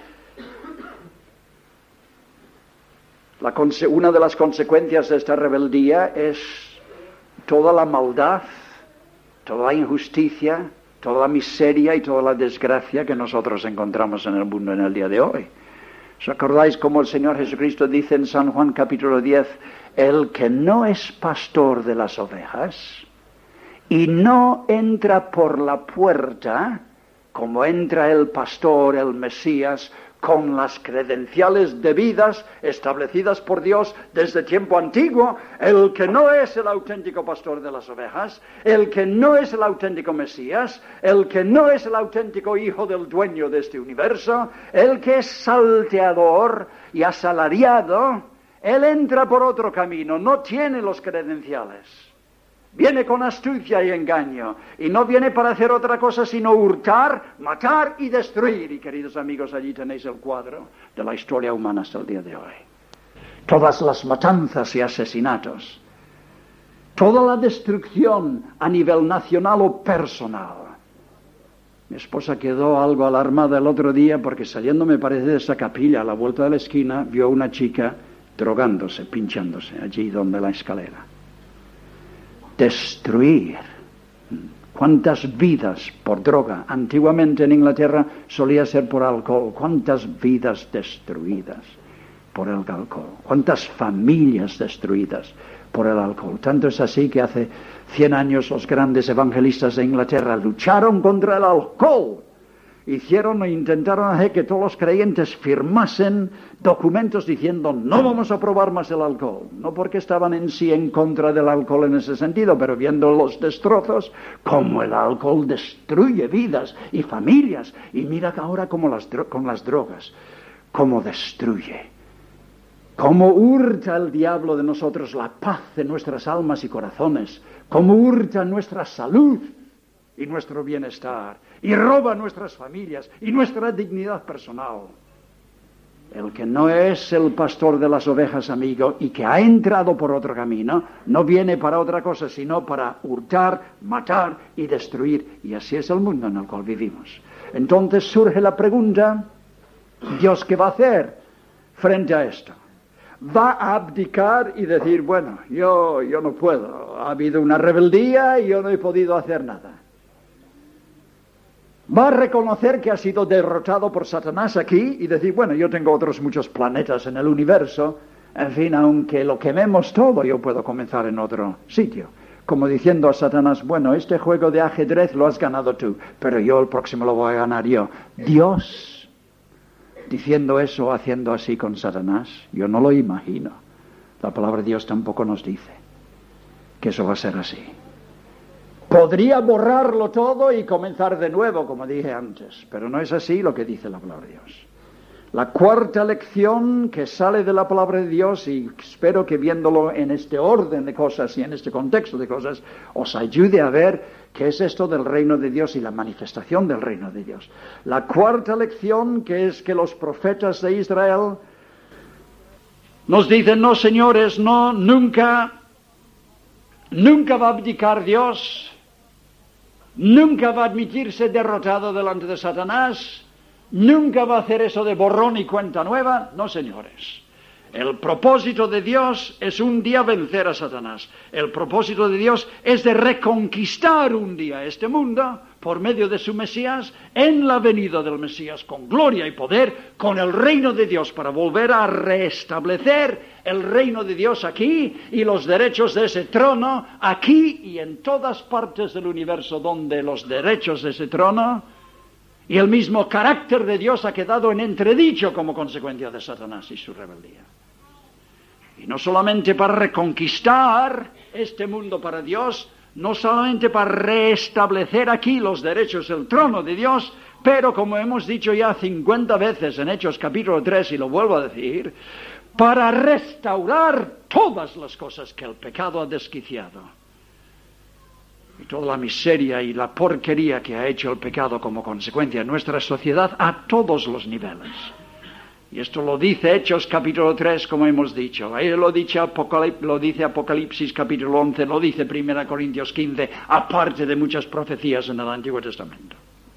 una de las consecuencias de esta rebeldía es toda la maldad, toda la injusticia, toda la miseria y toda la desgracia que nosotros encontramos en el mundo en el día de hoy. ¿Os acordáis cómo el Señor Jesucristo dice en San Juan capítulo 10, el que no es pastor de las ovejas y no entra por la puerta, como entra el pastor, el Mesías, con las credenciales debidas establecidas por Dios desde tiempo antiguo, el que no es el auténtico pastor de las ovejas, el que no es el auténtico Mesías, el que no es el auténtico hijo del dueño de este universo, el que es salteador y asalariado, él entra por otro camino, no tiene los credenciales. Viene con astucia y engaño, y no viene para hacer otra cosa sino hurtar, matar y destruir. Y queridos amigos, allí tenéis el cuadro de la historia humana hasta el día de hoy. Todas las matanzas y asesinatos, toda la destrucción a nivel nacional o personal. Mi esposa quedó algo alarmada el otro día porque saliendo, me parece, de esa capilla a la vuelta de la esquina, vio a una chica drogándose, pinchándose, allí donde la escalera. Destruir. ¿Cuántas vidas por droga? Antiguamente en Inglaterra solía ser por alcohol. ¿Cuántas vidas destruidas por el alcohol? ¿Cuántas familias destruidas por el alcohol? Tanto es así que hace 100 años los grandes evangelistas de Inglaterra lucharon contra el alcohol. Hicieron e intentaron hacer que todos los creyentes firmasen documentos diciendo no vamos a probar más el alcohol. No porque estaban en sí en contra del alcohol en ese sentido, pero viendo los destrozos, como el alcohol destruye vidas y familias. Y mira ahora como con las drogas, cómo destruye. Cómo hurta el diablo de nosotros la paz de nuestras almas y corazones. Cómo hurta nuestra salud y nuestro bienestar, y roba nuestras familias y nuestra dignidad personal. El que no es el pastor de las ovejas, amigo, y que ha entrado por otro camino, no viene para otra cosa, sino para hurtar, matar y destruir. Y así es el mundo en el cual vivimos. Entonces surge la pregunta, ¿Dios qué va a hacer frente a esto? ¿Va a abdicar y decir, bueno, yo no puedo, ha habido una rebeldía y yo no he podido hacer nada? ¿Va a reconocer que ha sido derrotado por Satanás aquí y decir, bueno, yo tengo otros muchos planetas en el universo, en fin, aunque lo quememos todo, yo puedo comenzar en otro sitio? Como diciendo a Satanás, bueno, este juego de ajedrez lo has ganado tú, pero yo el próximo lo voy a ganar yo. Dios, diciendo eso, haciendo así con Satanás, yo no lo imagino. La palabra de Dios tampoco nos dice que eso va a ser así. Podría borrarlo todo y comenzar de nuevo, como dije antes, pero no es así lo que dice la palabra de Dios. La cuarta lección que sale de la palabra de Dios, y espero que viéndolo en este orden de cosas y en este contexto de cosas, os ayude a ver qué es esto del reino de Dios y la manifestación del reino de Dios. La cuarta lección, que es que los profetas de Israel nos dicen: no, señores, no, nunca va a abdicar Dios, nunca va a admitirse derrotado delante de Satanás, nunca va a hacer eso de borrón y cuenta nueva. No, señores. El propósito de Dios es un día vencer a Satanás. El propósito de Dios es de reconquistar un día este mundo por medio de su Mesías, en la venida del Mesías, con gloria y poder, con el reino de Dios, para volver a restablecer el reino de Dios aquí y los derechos de ese trono aquí y en todas partes del universo donde los derechos de ese trono y el mismo carácter de Dios ha quedado en entredicho como consecuencia de Satanás y su rebeldía. Y no solamente para reconquistar este mundo para Dios, no solamente para restablecer aquí los derechos del trono de Dios, pero como hemos dicho ya 50 veces en Hechos capítulo 3, y lo vuelvo a decir, para restaurar todas las cosas que el pecado ha desquiciado. Y toda la miseria y la porquería que ha hecho el pecado como consecuencia en nuestra sociedad a todos los niveles. Y esto lo dice Hechos capítulo 3, como hemos dicho. Ahí lo dice Apocalipsis capítulo 11, lo dice 1 Corintios 15, aparte de muchas profecías en el Antiguo Testamento.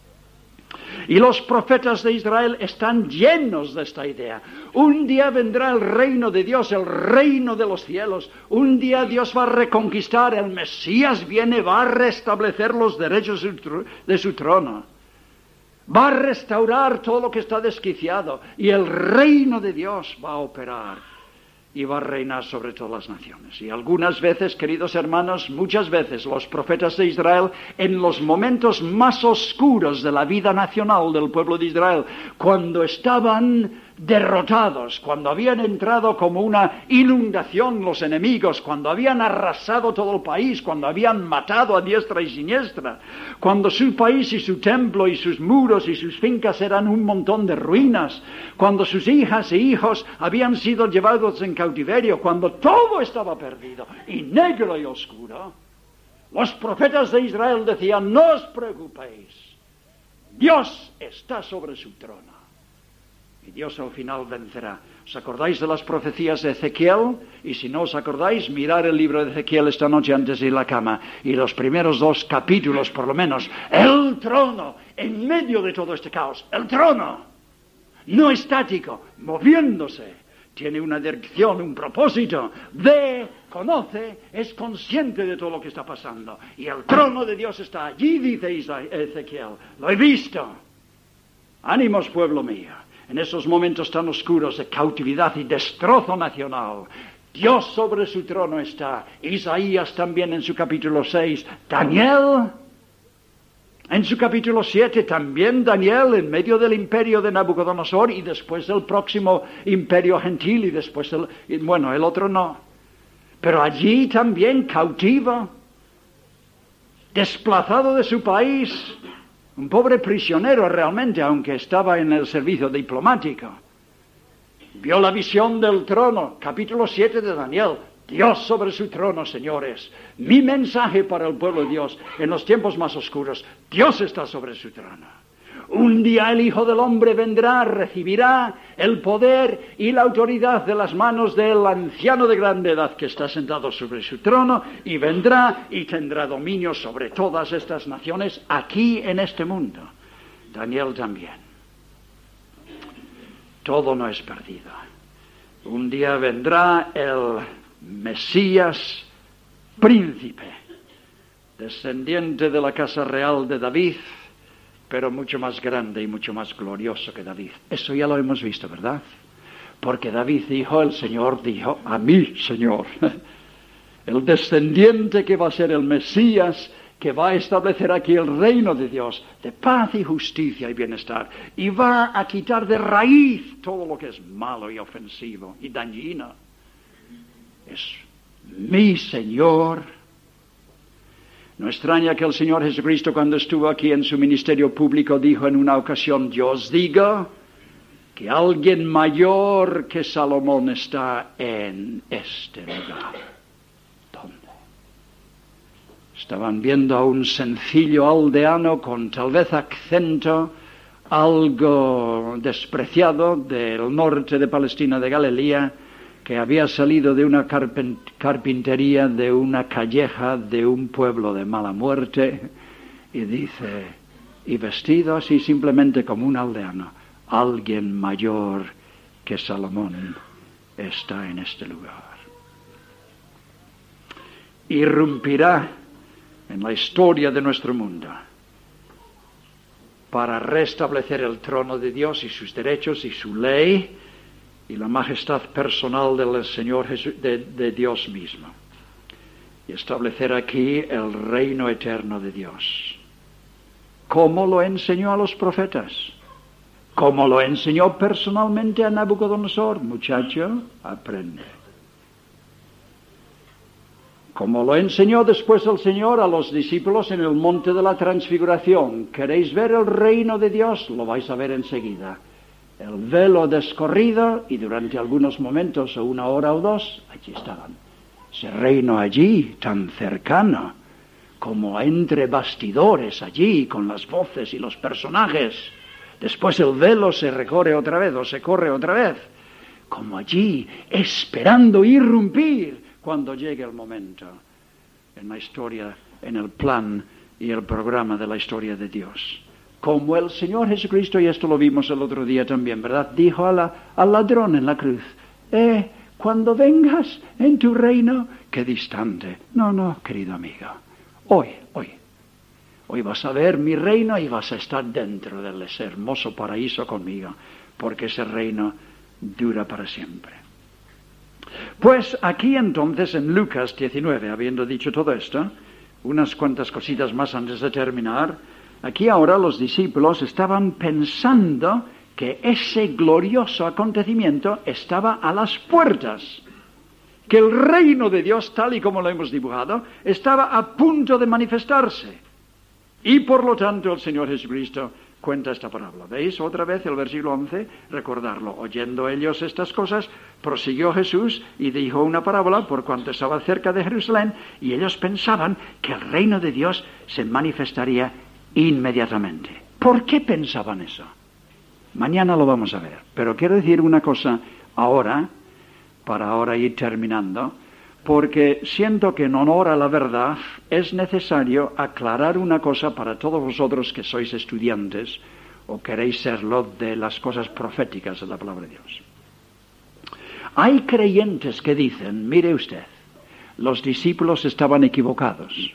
Y los profetas de Israel están llenos de esta idea. Un día vendrá el reino de Dios, el reino de los cielos. Un día Dios va a reconquistar, el Mesías viene, va a restablecer los derechos de su trono. Va a restaurar todo lo que está desquiciado. Y el reino de Dios va a operar y va a reinar sobre todas las naciones. Y algunas veces, queridos hermanos, muchas veces los profetas de Israel, en los momentos más oscuros de la vida nacional del pueblo de Israel, cuando estaban derrotados, cuando habían entrado como una inundación los enemigos, cuando habían arrasado todo el país, cuando habían matado a diestra y siniestra, cuando su país y su templo y sus muros y sus fincas eran un montón de ruinas, cuando sus hijas e hijos habían sido llevados en cautiverio, cuando todo estaba perdido y negro y oscuro, los profetas de Israel decían: no os preocupéis, Dios está sobre su trono. Y Dios al final vencerá. ¿Os acordáis de las profecías de Ezequiel? Y si no os acordáis, mirad el libro de Ezequiel esta noche antes de ir a la cama. Y los primeros 2 capítulos, por lo menos. El trono, en medio de todo este caos. El trono, no estático, moviéndose. Tiene una dirección, un propósito. Ve, conoce, es consciente de todo lo que está pasando. Y el trono de Dios está allí, dice Ezequiel. Lo he visto. Ánimos, pueblo mío. En esos momentos tan oscuros de cautividad y destrozo nacional, Dios sobre su trono está. Isaías también en su capítulo 6. Daniel en su capítulo 7. También Daniel en medio del imperio de Nabucodonosor y después del próximo imperio gentil y después el otro no. Pero allí también cautivo, desplazado de su país. Un pobre prisionero realmente, aunque estaba en el servicio diplomático. Vio la visión del trono, capítulo 7 de Daniel. Dios sobre su trono, señores. Mi mensaje para el pueblo de Dios en los tiempos más oscuros. Dios está sobre su trono. Un día el Hijo del Hombre vendrá, recibirá el poder y la autoridad de las manos del anciano de grande edad que está sentado sobre su trono, y vendrá y tendrá dominio sobre todas estas naciones aquí en este mundo. Daniel también. Todo no es perdido. Un día vendrá el Mesías príncipe, descendiente de la casa real de David, pero mucho más grande y mucho más glorioso que David. Eso ya lo hemos visto, ¿verdad? Porque David dijo, el Señor dijo, a mí, Señor. El descendiente que va a ser el Mesías, que va a establecer aquí el reino de Dios, de paz y justicia y bienestar, y va a quitar de raíz todo lo que es malo y ofensivo y dañino. Es mi Señor. No extraña que el Señor Jesucristo, cuando estuvo aquí en su ministerio público, dijo en una ocasión: yo os digo que alguien mayor que Salomón está en este lugar. ¿Dónde? Estaban viendo a un sencillo aldeano con tal vez acento algo despreciado del norte de Palestina, de Galilea, que había salido de una carpintería, de una calleja, de un pueblo de mala muerte, y dice, y vestido así simplemente como un aldeano, alguien mayor que Salomón está en este lugar. Irrumpirá en la historia de nuestro mundo para restablecer el trono de Dios y sus derechos y su ley y la majestad personal del Señor Jesús, de Dios mismo, y establecer aquí el reino eterno de Dios. ¿Cómo lo enseñó a los profetas? ¿Cómo lo enseñó personalmente a Nabucodonosor? Muchacho, aprende. Como lo enseñó después el Señor a los discípulos en el monte de la transfiguración. ¿Queréis ver el reino de Dios? Lo vais a ver enseguida. El velo descorrido y durante algunos momentos o una hora o dos, allí estaban. Ese reino allí, tan cercano, como entre bastidores allí, con las voces y los personajes. Después el velo se recorre otra vez o se corre otra vez, como allí, esperando irrumpir cuando llegue el momento en la historia, en el plan y el programa de la historia de Dios. Como el Señor Jesucristo, y esto lo vimos el otro día también, ¿verdad? Dijo al ladrón en la cruz, cuando vengas en tu reino, qué distante. No, querido amigo, hoy vas a ver mi reino y vas a estar dentro de ese hermoso paraíso conmigo, porque ese reino dura para siempre. Pues aquí entonces en Lucas 19, habiendo dicho todo esto, unas cuantas cositas más antes de terminar, aquí ahora los discípulos estaban pensando que ese glorioso acontecimiento estaba a las puertas, que el reino de Dios, tal y como lo hemos dibujado, estaba a punto de manifestarse. Y por lo tanto el Señor Jesucristo cuenta esta parábola. ¿Veis? Otra vez el versículo 11, recordarlo. Oyendo ellos estas cosas, prosiguió Jesús y dijo una parábola por cuanto estaba cerca de Jerusalén, y ellos pensaban que el reino de Dios se manifestaría inmediatamente. ¿Por qué pensaban eso? Mañana lo vamos a ver. Pero quiero decir una cosa ahora, para ahora ir terminando, porque siento que en honor a la verdad es necesario aclarar una cosa para todos vosotros que sois estudiantes o queréis serlo de las cosas proféticas de la palabra de Dios. Hay creyentes que dicen, mire usted, los discípulos estaban equivocados.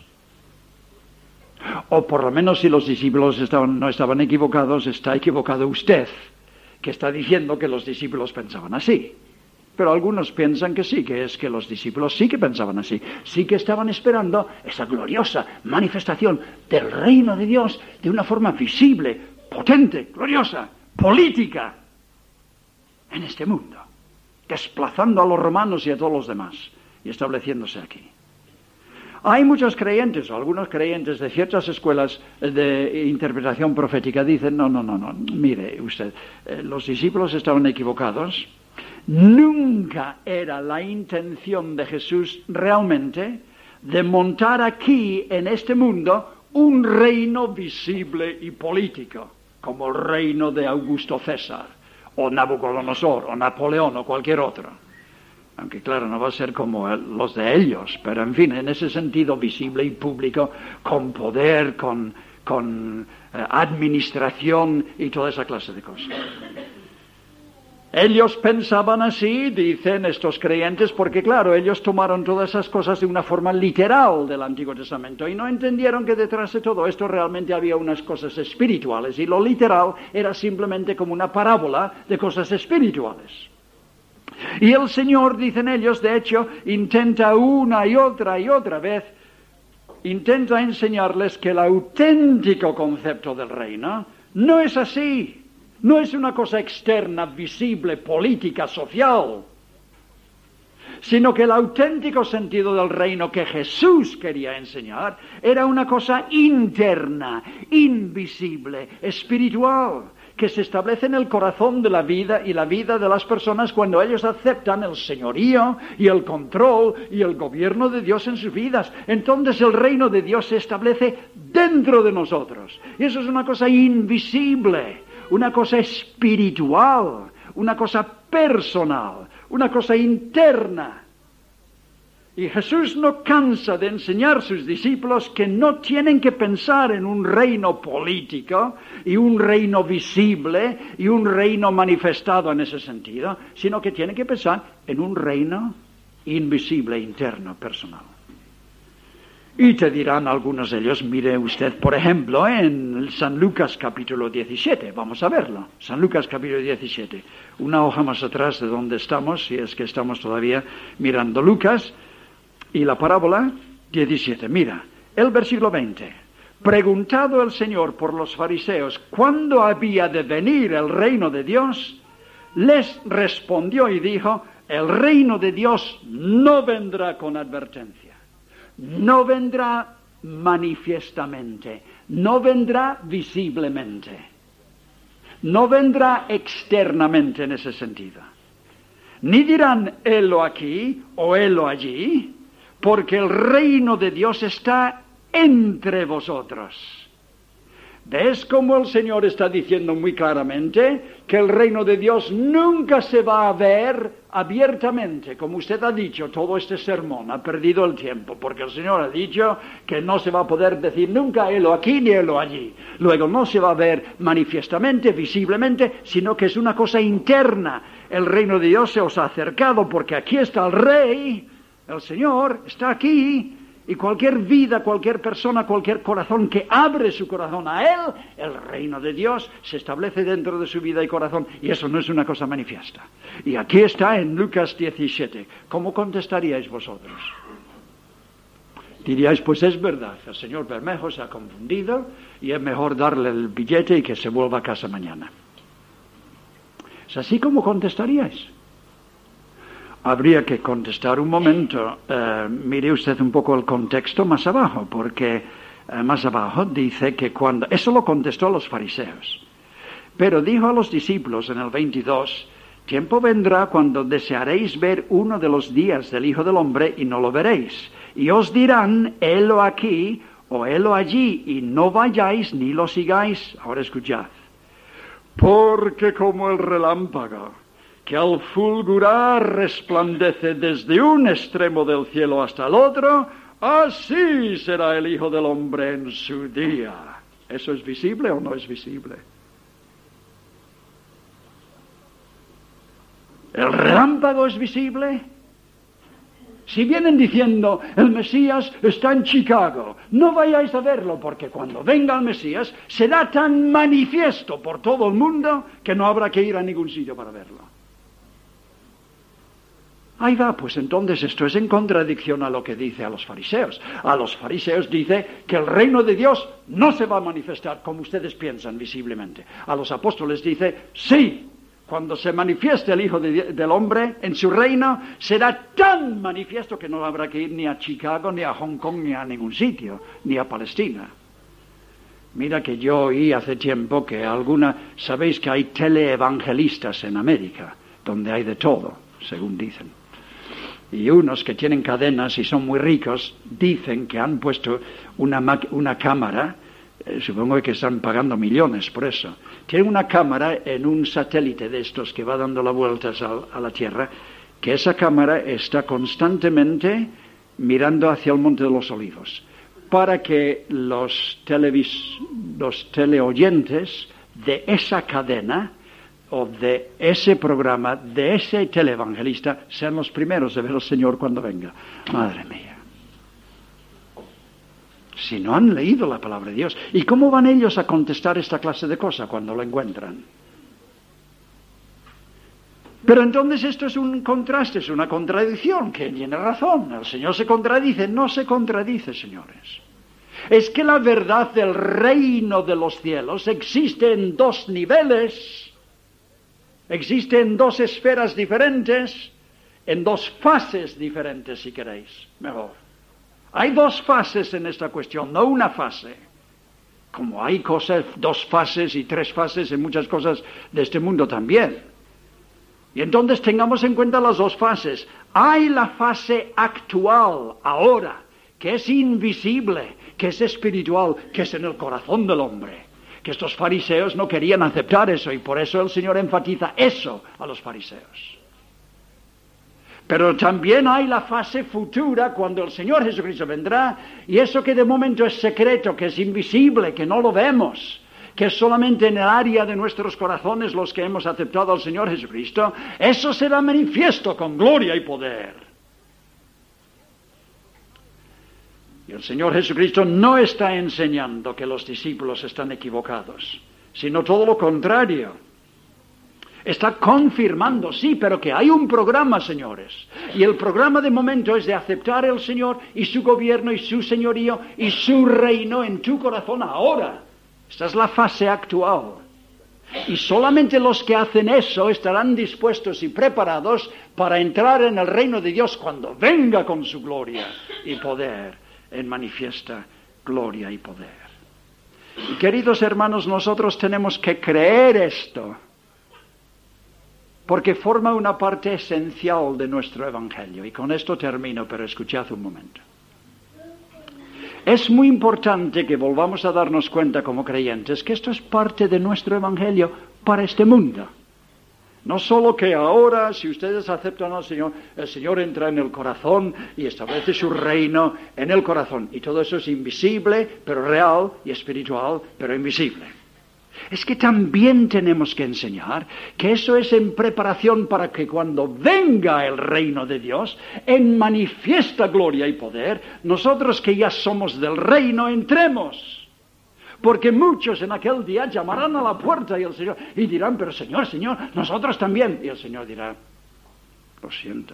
O por lo menos si los discípulos no estaban equivocados, está equivocado usted, que está diciendo que los discípulos pensaban así. Pero algunos piensan que sí, que es que los discípulos sí que pensaban así, sí que estaban esperando esa gloriosa manifestación del reino de Dios de una forma visible, potente, gloriosa, política, en este mundo, desplazando a los romanos y a todos los demás y estableciéndose aquí. Hay muchos creyentes, o algunos creyentes de ciertas escuelas de interpretación profética dicen, no, mire usted, los discípulos estaban equivocados. Nunca era la intención de Jesús realmente de montar aquí en este mundo un reino visible y político, como el reino de Augusto César, o Nabucodonosor, o Napoleón, o cualquier otro. Aunque claro, no va a ser como los de ellos, pero en fin, en ese sentido visible y público, con poder, con administración y toda esa clase de cosas. Ellos pensaban así, dicen estos creyentes, porque claro, ellos tomaron todas esas cosas de una forma literal del Antiguo Testamento y no entendieron que detrás de todo esto realmente había unas cosas espirituales y lo literal era simplemente como una parábola de cosas espirituales. Y el Señor, dicen ellos, de hecho, intenta una y otra vez, intenta enseñarles que el auténtico concepto del reino no es así. No es una cosa externa, visible, política, social, sino que el auténtico sentido del reino que Jesús quería enseñar era una cosa interna, invisible, espiritual, que se establece en el corazón de la vida y la vida de las personas cuando ellos aceptan el señorío y el control y el gobierno de Dios en sus vidas. Entonces el reino de Dios se establece dentro de nosotros. Y eso es una cosa invisible, una cosa espiritual, una cosa personal, una cosa interna. Y Jesús no cansa de enseñar a sus discípulos que no tienen que pensar en un reino político y un reino visible y un reino manifestado en ese sentido, sino que tienen que pensar en un reino invisible, interno, personal. Y te dirán algunos de ellos, mire usted, por ejemplo, en San Lucas capítulo 17, vamos a verlo, San Lucas capítulo 17, una hoja más atrás de donde estamos, si es que estamos todavía mirando Lucas, y la parábola 17, mira, el versículo 20. Preguntado el Señor por los fariseos cuándo había de venir el reino de Dios, les respondió y dijo, el reino de Dios no vendrá con advertencia, no vendrá manifiestamente, no vendrá visiblemente, no vendrá externamente en ese sentido. Ni dirán, helo aquí o helo allí, porque el reino de Dios está entre vosotros. ¿Ves cómo el Señor está diciendo muy claramente que el reino de Dios nunca se va a ver abiertamente? Como usted ha dicho, todo este sermón ha perdido el tiempo, porque el Señor ha dicho que no se va a poder decir nunca helo aquí ni helo allí. Luego no se va a ver manifiestamente, visiblemente, sino que es una cosa interna. El reino de Dios se os ha acercado porque aquí está el Rey. El Señor está aquí, y cualquier vida, cualquier persona, cualquier corazón que abre su corazón a Él, el reino de Dios se establece dentro de su vida y corazón, y eso no es una cosa manifiesta. Y aquí está en Lucas 17. ¿Cómo contestaríais vosotros? Diríais, pues es verdad, el señor Bermejo se ha confundido, y es mejor darle el billete y que se vuelva a casa mañana. ¿Es así como contestaríais? Habría que contestar un momento. Mire usted un poco el contexto más abajo, porque más abajo dice que cuando... Eso lo contestó a los fariseos. Pero dijo a los discípulos en el 22, tiempo vendrá cuando desearéis ver uno de los días del Hijo del Hombre y no lo veréis. Y os dirán, helo aquí o helo allí, y no vayáis ni lo sigáis. Ahora escuchad. Porque como el relámpago que al fulgurar resplandece desde un extremo del cielo hasta el otro, así será el Hijo del Hombre en su día. ¿Eso es visible o no es visible? ¿El relámpago es visible? Si vienen diciendo, el Mesías está en Chicago, no vayáis a verlo, porque cuando venga el Mesías será tan manifiesto por todo el mundo que no habrá que ir a ningún sitio para verlo. Ahí va, pues entonces esto es en contradicción a lo que dice a los fariseos. A los fariseos dice que el reino de Dios no se va a manifestar como ustedes piensan visiblemente. A los apóstoles dice, sí, cuando se manifieste el Hijo del Hombre en su reino, será tan manifiesto que no habrá que ir ni a Chicago, ni a Hong Kong, ni a ningún sitio, ni a Palestina. Mira que yo oí hace tiempo que sabéis que hay teleevangelistas en América, donde hay de todo, según dicen. Y unos que tienen cadenas y son muy ricos, dicen que han puesto una cámara, supongo que están pagando millones por eso. Tienen una cámara en un satélite de estos que va dando las vueltas a la Tierra, que esa cámara está constantemente mirando hacia el Monte de los Olivos, para que los teleoyentes de esa cadena o de ese programa, de ese televangelista, sean los primeros de ver al Señor cuando venga. Madre mía. Si no han leído la palabra de Dios. ¿Y cómo van ellos a contestar esta clase de cosa cuando lo encuentran? Pero entonces esto es un contraste, es una contradicción, que tiene razón. El Señor se contradice. No se contradice, señores. Es que la verdad del reino de los cielos existe en dos niveles. Existe en dos esferas diferentes, en dos fases diferentes, si queréis, mejor. Hay dos fases en esta cuestión, no una fase. como hay cosas, 2 fases y 3 fases en muchas cosas de este mundo también. Y entonces tengamos en cuenta las 2 fases. Hay la fase actual, ahora, que es invisible, que es espiritual, que es en el corazón del hombre. Que estos fariseos no querían aceptar eso, y por eso el Señor enfatiza eso a los fariseos. Pero también hay la fase futura, cuando el Señor Jesucristo vendrá, y eso que de momento es secreto, que es invisible, que no lo vemos, que es solamente en el área de nuestros corazones los que hemos aceptado al Señor Jesucristo, eso será manifiesto con gloria y poder. Y el Señor Jesucristo no está enseñando que los discípulos están equivocados, sino todo lo contrario. Está confirmando, sí, pero que hay un programa, señores. Y el programa de momento es de aceptar al Señor y su gobierno y su señorío y su reino en tu corazón ahora. Esta es la fase actual. Y solamente los que hacen eso estarán dispuestos y preparados para entrar en el reino de Dios cuando venga con su gloria y poder, en manifiesta gloria y poder. Y queridos hermanos, nosotros tenemos que creer esto, porque forma una parte esencial de nuestro Evangelio. Y con esto termino, pero escuchad un momento. Es muy importante que volvamos a darnos cuenta como creyentes que esto es parte de nuestro Evangelio para este mundo. No solo que ahora, si ustedes aceptan al Señor, el Señor entra en el corazón y establece su reino en el corazón. Y todo eso es invisible, pero real, y espiritual, pero invisible. Es que también tenemos que enseñar que eso es en preparación para que cuando venga el reino de Dios, en manifiesta gloria y poder, nosotros que ya somos del reino entremos. Porque muchos en aquel día llamarán a la puerta y dirán, pero Señor, Señor, nosotros también. Y el Señor dirá, lo siento,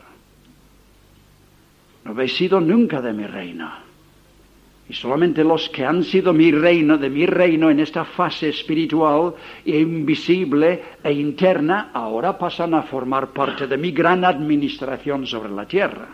no habéis sido nunca de mi reino. Y solamente los que han sido de mi reino en esta fase espiritual e invisible e interna, ahora pasan a formar parte de mi gran administración sobre la tierra.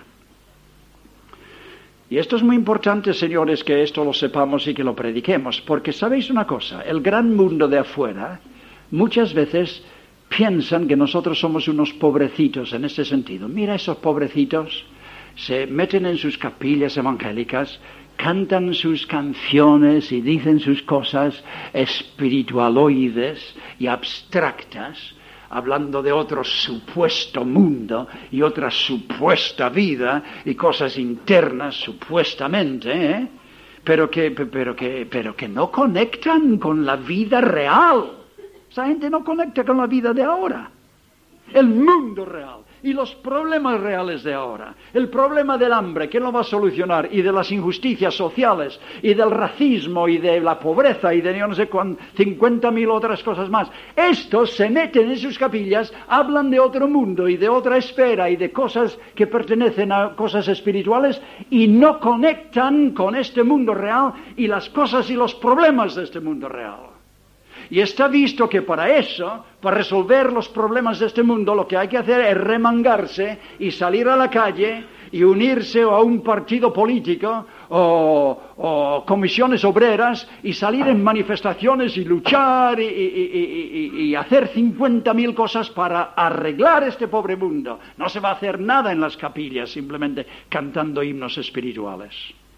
Y esto es muy importante, señores, que esto lo sepamos y que lo prediquemos, porque sabéis una cosa, el gran mundo de afuera muchas veces piensan que nosotros somos unos pobrecitos en ese sentido. Mira, esos pobrecitos se meten en sus capillas evangélicas, cantan sus canciones y dicen sus cosas espiritualoides y abstractas, hablando de otro supuesto mundo y otra supuesta vida y cosas internas supuestamente, pero que no conectan con la vida real. Esa gente no conecta con la vida de ahora, el mundo real. Y los problemas reales de ahora, el problema del hambre, ¿quién lo va a solucionar? Y de las injusticias sociales, y del racismo, y de la pobreza, y de yo no sé 50.000 otras cosas más. Estos se meten en sus capillas, hablan de otro mundo, y de otra esfera, y de cosas que pertenecen a cosas espirituales, y no conectan con este mundo real, y las cosas y los problemas de este mundo real. Y está visto que para eso, para resolver los problemas de este mundo, lo que hay que hacer es remangarse y salir a la calle y unirse a un partido político o comisiones obreras y salir en manifestaciones y luchar y hacer 50.000 cosas para arreglar este pobre mundo. No se va a hacer nada en las capillas simplemente cantando himnos espirituales.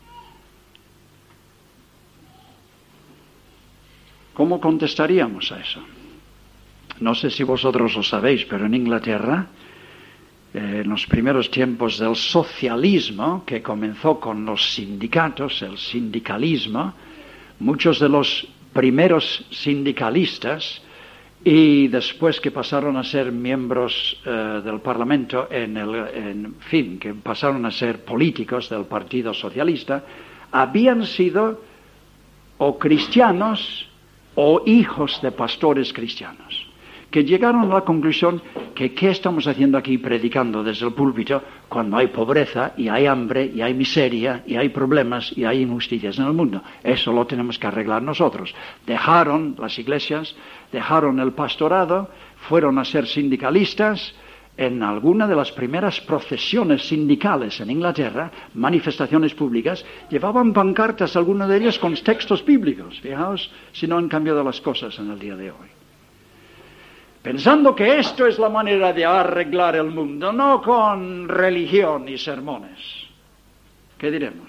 ¿Cómo contestaríamos a eso? No sé si vosotros lo sabéis, pero en Inglaterra, en los primeros tiempos del socialismo, que comenzó con los sindicatos, el sindicalismo, muchos de los primeros sindicalistas, y después que pasaron a ser miembros del Parlamento, que pasaron a ser políticos del Partido Socialista, habían sido o cristianos o hijos de pastores cristianos, que llegaron a la conclusión que ¿qué estamos haciendo aquí predicando desde el púlpito cuando hay pobreza y hay hambre y hay miseria y hay problemas y hay injusticias en el mundo? Eso lo tenemos que arreglar nosotros. Dejaron las iglesias, dejaron el pastorado, fueron a ser sindicalistas en alguna de las primeras procesiones sindicales en Inglaterra, manifestaciones públicas, llevaban pancartas, algunos de ellos con textos bíblicos. Fijaos si no han cambiado las cosas en el día de hoy. Pensando que esto es la manera de arreglar el mundo, no con religión y sermones. ¿Qué diremos?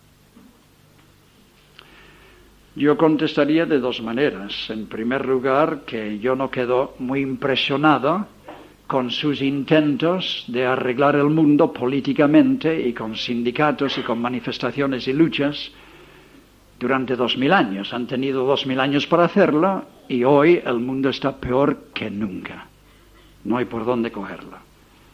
Yo contestaría de dos maneras. En primer lugar, que yo no quedo muy impresionado con sus intentos de arreglar el mundo políticamente y con sindicatos y con manifestaciones y luchas durante 2000 años. Han tenido 2000 años para hacerlo y hoy el mundo está peor que nunca. No hay por dónde cogerlo.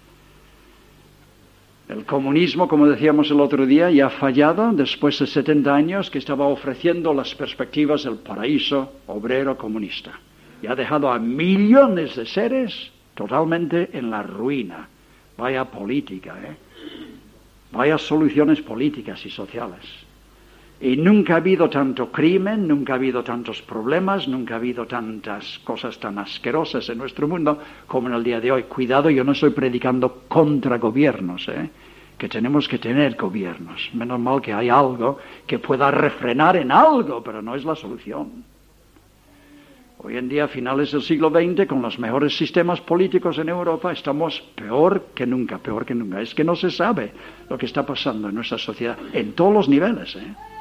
El comunismo, como decíamos el otro día, ya ha fallado después de 70 años que estaba ofreciendo las perspectivas del paraíso obrero comunista. Y ha dejado a millones de seres totalmente en la ruina. Vaya política, Vaya soluciones políticas y sociales. Y nunca ha habido tanto crimen, nunca ha habido tantos problemas, nunca ha habido tantas cosas tan asquerosas en nuestro mundo como en el día de hoy. Cuidado, yo no estoy predicando contra gobiernos, que tenemos que tener gobiernos. Menos mal que hay algo que pueda refrenar en algo, pero no es la solución. Hoy en día, a finales del siglo XX, con los mejores sistemas políticos en Europa, estamos peor que nunca, peor que nunca. Es que no se sabe lo que está pasando en nuestra sociedad, en todos los niveles,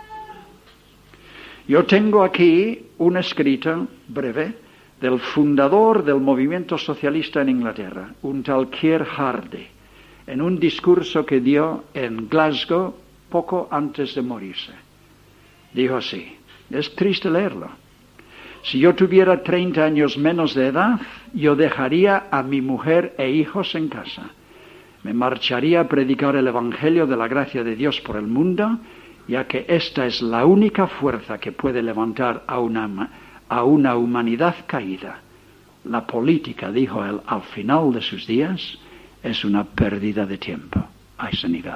Yo tengo aquí un escrito breve del fundador del movimiento socialista en Inglaterra, un tal Keir Hardie, en un discurso que dio en Glasgow poco antes de morirse. Dijo así, es triste leerlo. Si yo tuviera 30 años menos de edad, yo dejaría a mi mujer e hijos en casa. Me marcharía a predicar el Evangelio de la gracia de Dios por el mundo, ya que esta es la única fuerza que puede levantar a una humanidad caída. La política, dijo él, al final de sus días, es una pérdida de tiempo a ese nivel.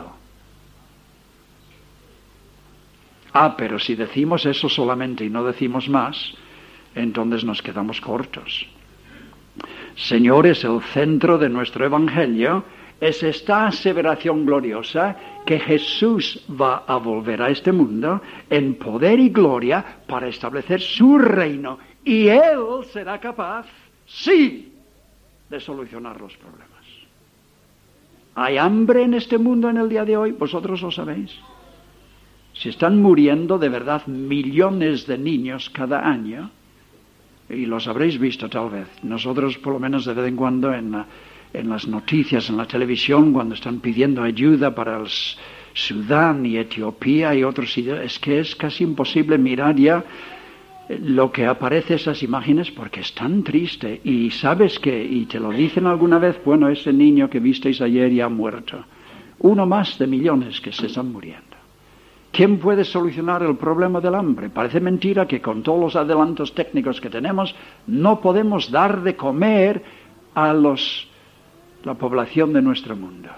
Pero si decimos eso solamente y no decimos más, entonces nos quedamos cortos. Señores, el centro de nuestro Evangelio es esta aseveración gloriosa que Jesús va a volver a este mundo en poder y gloria para establecer su reino, y Él será capaz, sí, de solucionar los problemas. ¿Hay hambre en este mundo en el día de hoy? Vosotros lo sabéis. Se están muriendo de verdad millones de niños cada año, y los habréis visto tal vez. Nosotros por lo menos de vez en cuando en las noticias, en la televisión, cuando están pidiendo ayuda para el Sudán y Etiopía y otros sitios, es que es casi imposible mirar ya lo que aparece esas imágenes porque es tan triste. Y sabes que, y te lo dicen alguna vez, bueno, ese niño que visteis ayer ya ha muerto. Uno más de millones que se están muriendo. ¿Quién puede solucionar el problema del hambre? Parece mentira que con todos los adelantos técnicos que tenemos no podemos dar de comer a la población de nuestro mundo.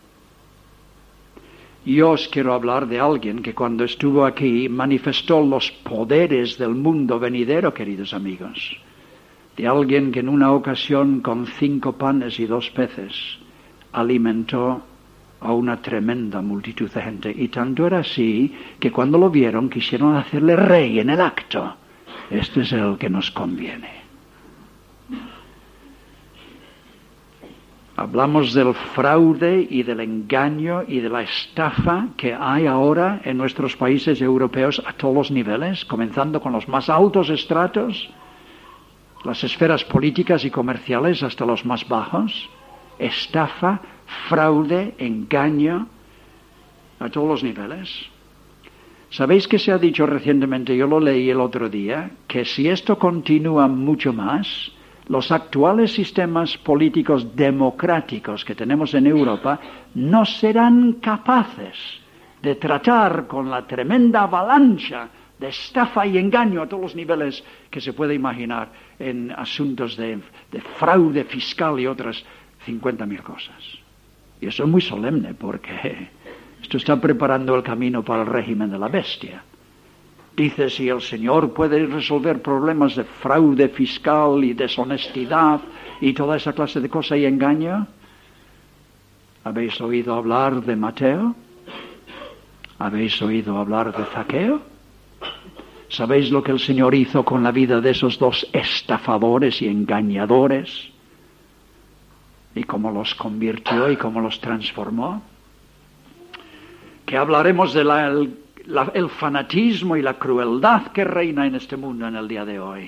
Yo os quiero hablar de alguien que cuando estuvo aquí manifestó los poderes del mundo venidero, queridos amigos. De alguien que en una ocasión con 5 panes y 2 peces alimentó a una tremenda multitud de gente. Y tanto era así que cuando lo vieron quisieron hacerle rey en el acto. Este es el que nos conviene. Hablamos del fraude y del engaño y de la estafa que hay ahora en nuestros países europeos a todos los niveles, comenzando con los más altos estratos, las esferas políticas y comerciales hasta los más bajos. Estafa, fraude, engaño a todos los niveles. ¿Sabéis que se ha dicho recientemente, yo lo leí el otro día, que si esto continúa mucho más, los actuales sistemas políticos democráticos que tenemos en Europa no serán capaces de tratar con la tremenda avalancha de estafa y engaño a todos los niveles que se puede imaginar en asuntos de fraude fiscal y otras 50.000 cosas? Y eso es muy solemne porque esto está preparando el camino para el régimen de la bestia. Dice, si el Señor puede resolver problemas de fraude fiscal y deshonestidad y toda esa clase de cosas y engaño, ¿Habéis oído hablar de Mateo? ¿Habéis oído hablar de Zaqueo? ¿Sabéis lo que el Señor hizo con la vida de esos dos estafadores y engañadores? ¿Y cómo los convirtió y cómo los transformó? Que hablaremos de el fanatismo y la crueldad que reina en este mundo en el día de hoy.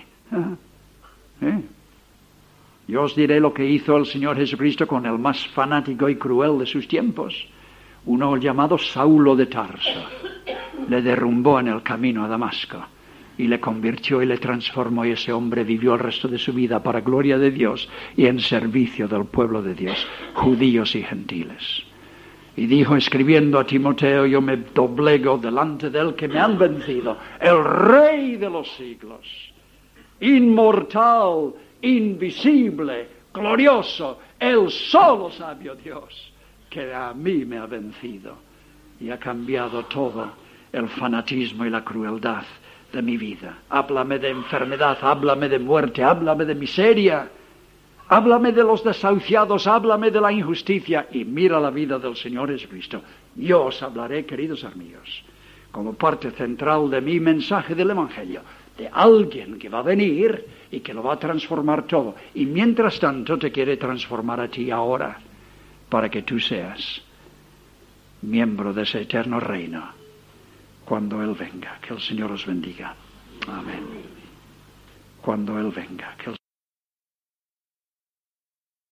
Yo os diré lo que hizo el Señor Jesucristo con el más fanático y cruel de sus tiempos. Uno llamado Saulo de Tarso. Le derrumbó en el camino a Damasco y le convirtió y le transformó, y ese hombre vivió el resto de su vida para gloria de Dios y en servicio del pueblo de Dios, judíos y gentiles. Y dijo, escribiendo a Timoteo, yo me doblego delante del que me han vencido, el Rey de los siglos, inmortal, invisible, glorioso, el solo sabio Dios, que a mí me ha vencido y ha cambiado todo el fanatismo y la crueldad de mi vida. Háblame de enfermedad, háblame de muerte, háblame de miseria, háblame de los desahuciados, háblame de la injusticia, y mira la vida del Señor Jesucristo. Yo os hablaré, queridos amigos, como parte central de mi mensaje del Evangelio, de alguien que va a venir y que lo va a transformar todo. Y mientras tanto te quiere transformar a ti ahora, para que tú seas miembro de ese eterno reino cuando Él venga. Que el Señor os bendiga. Amén. Cuando Él venga. Que el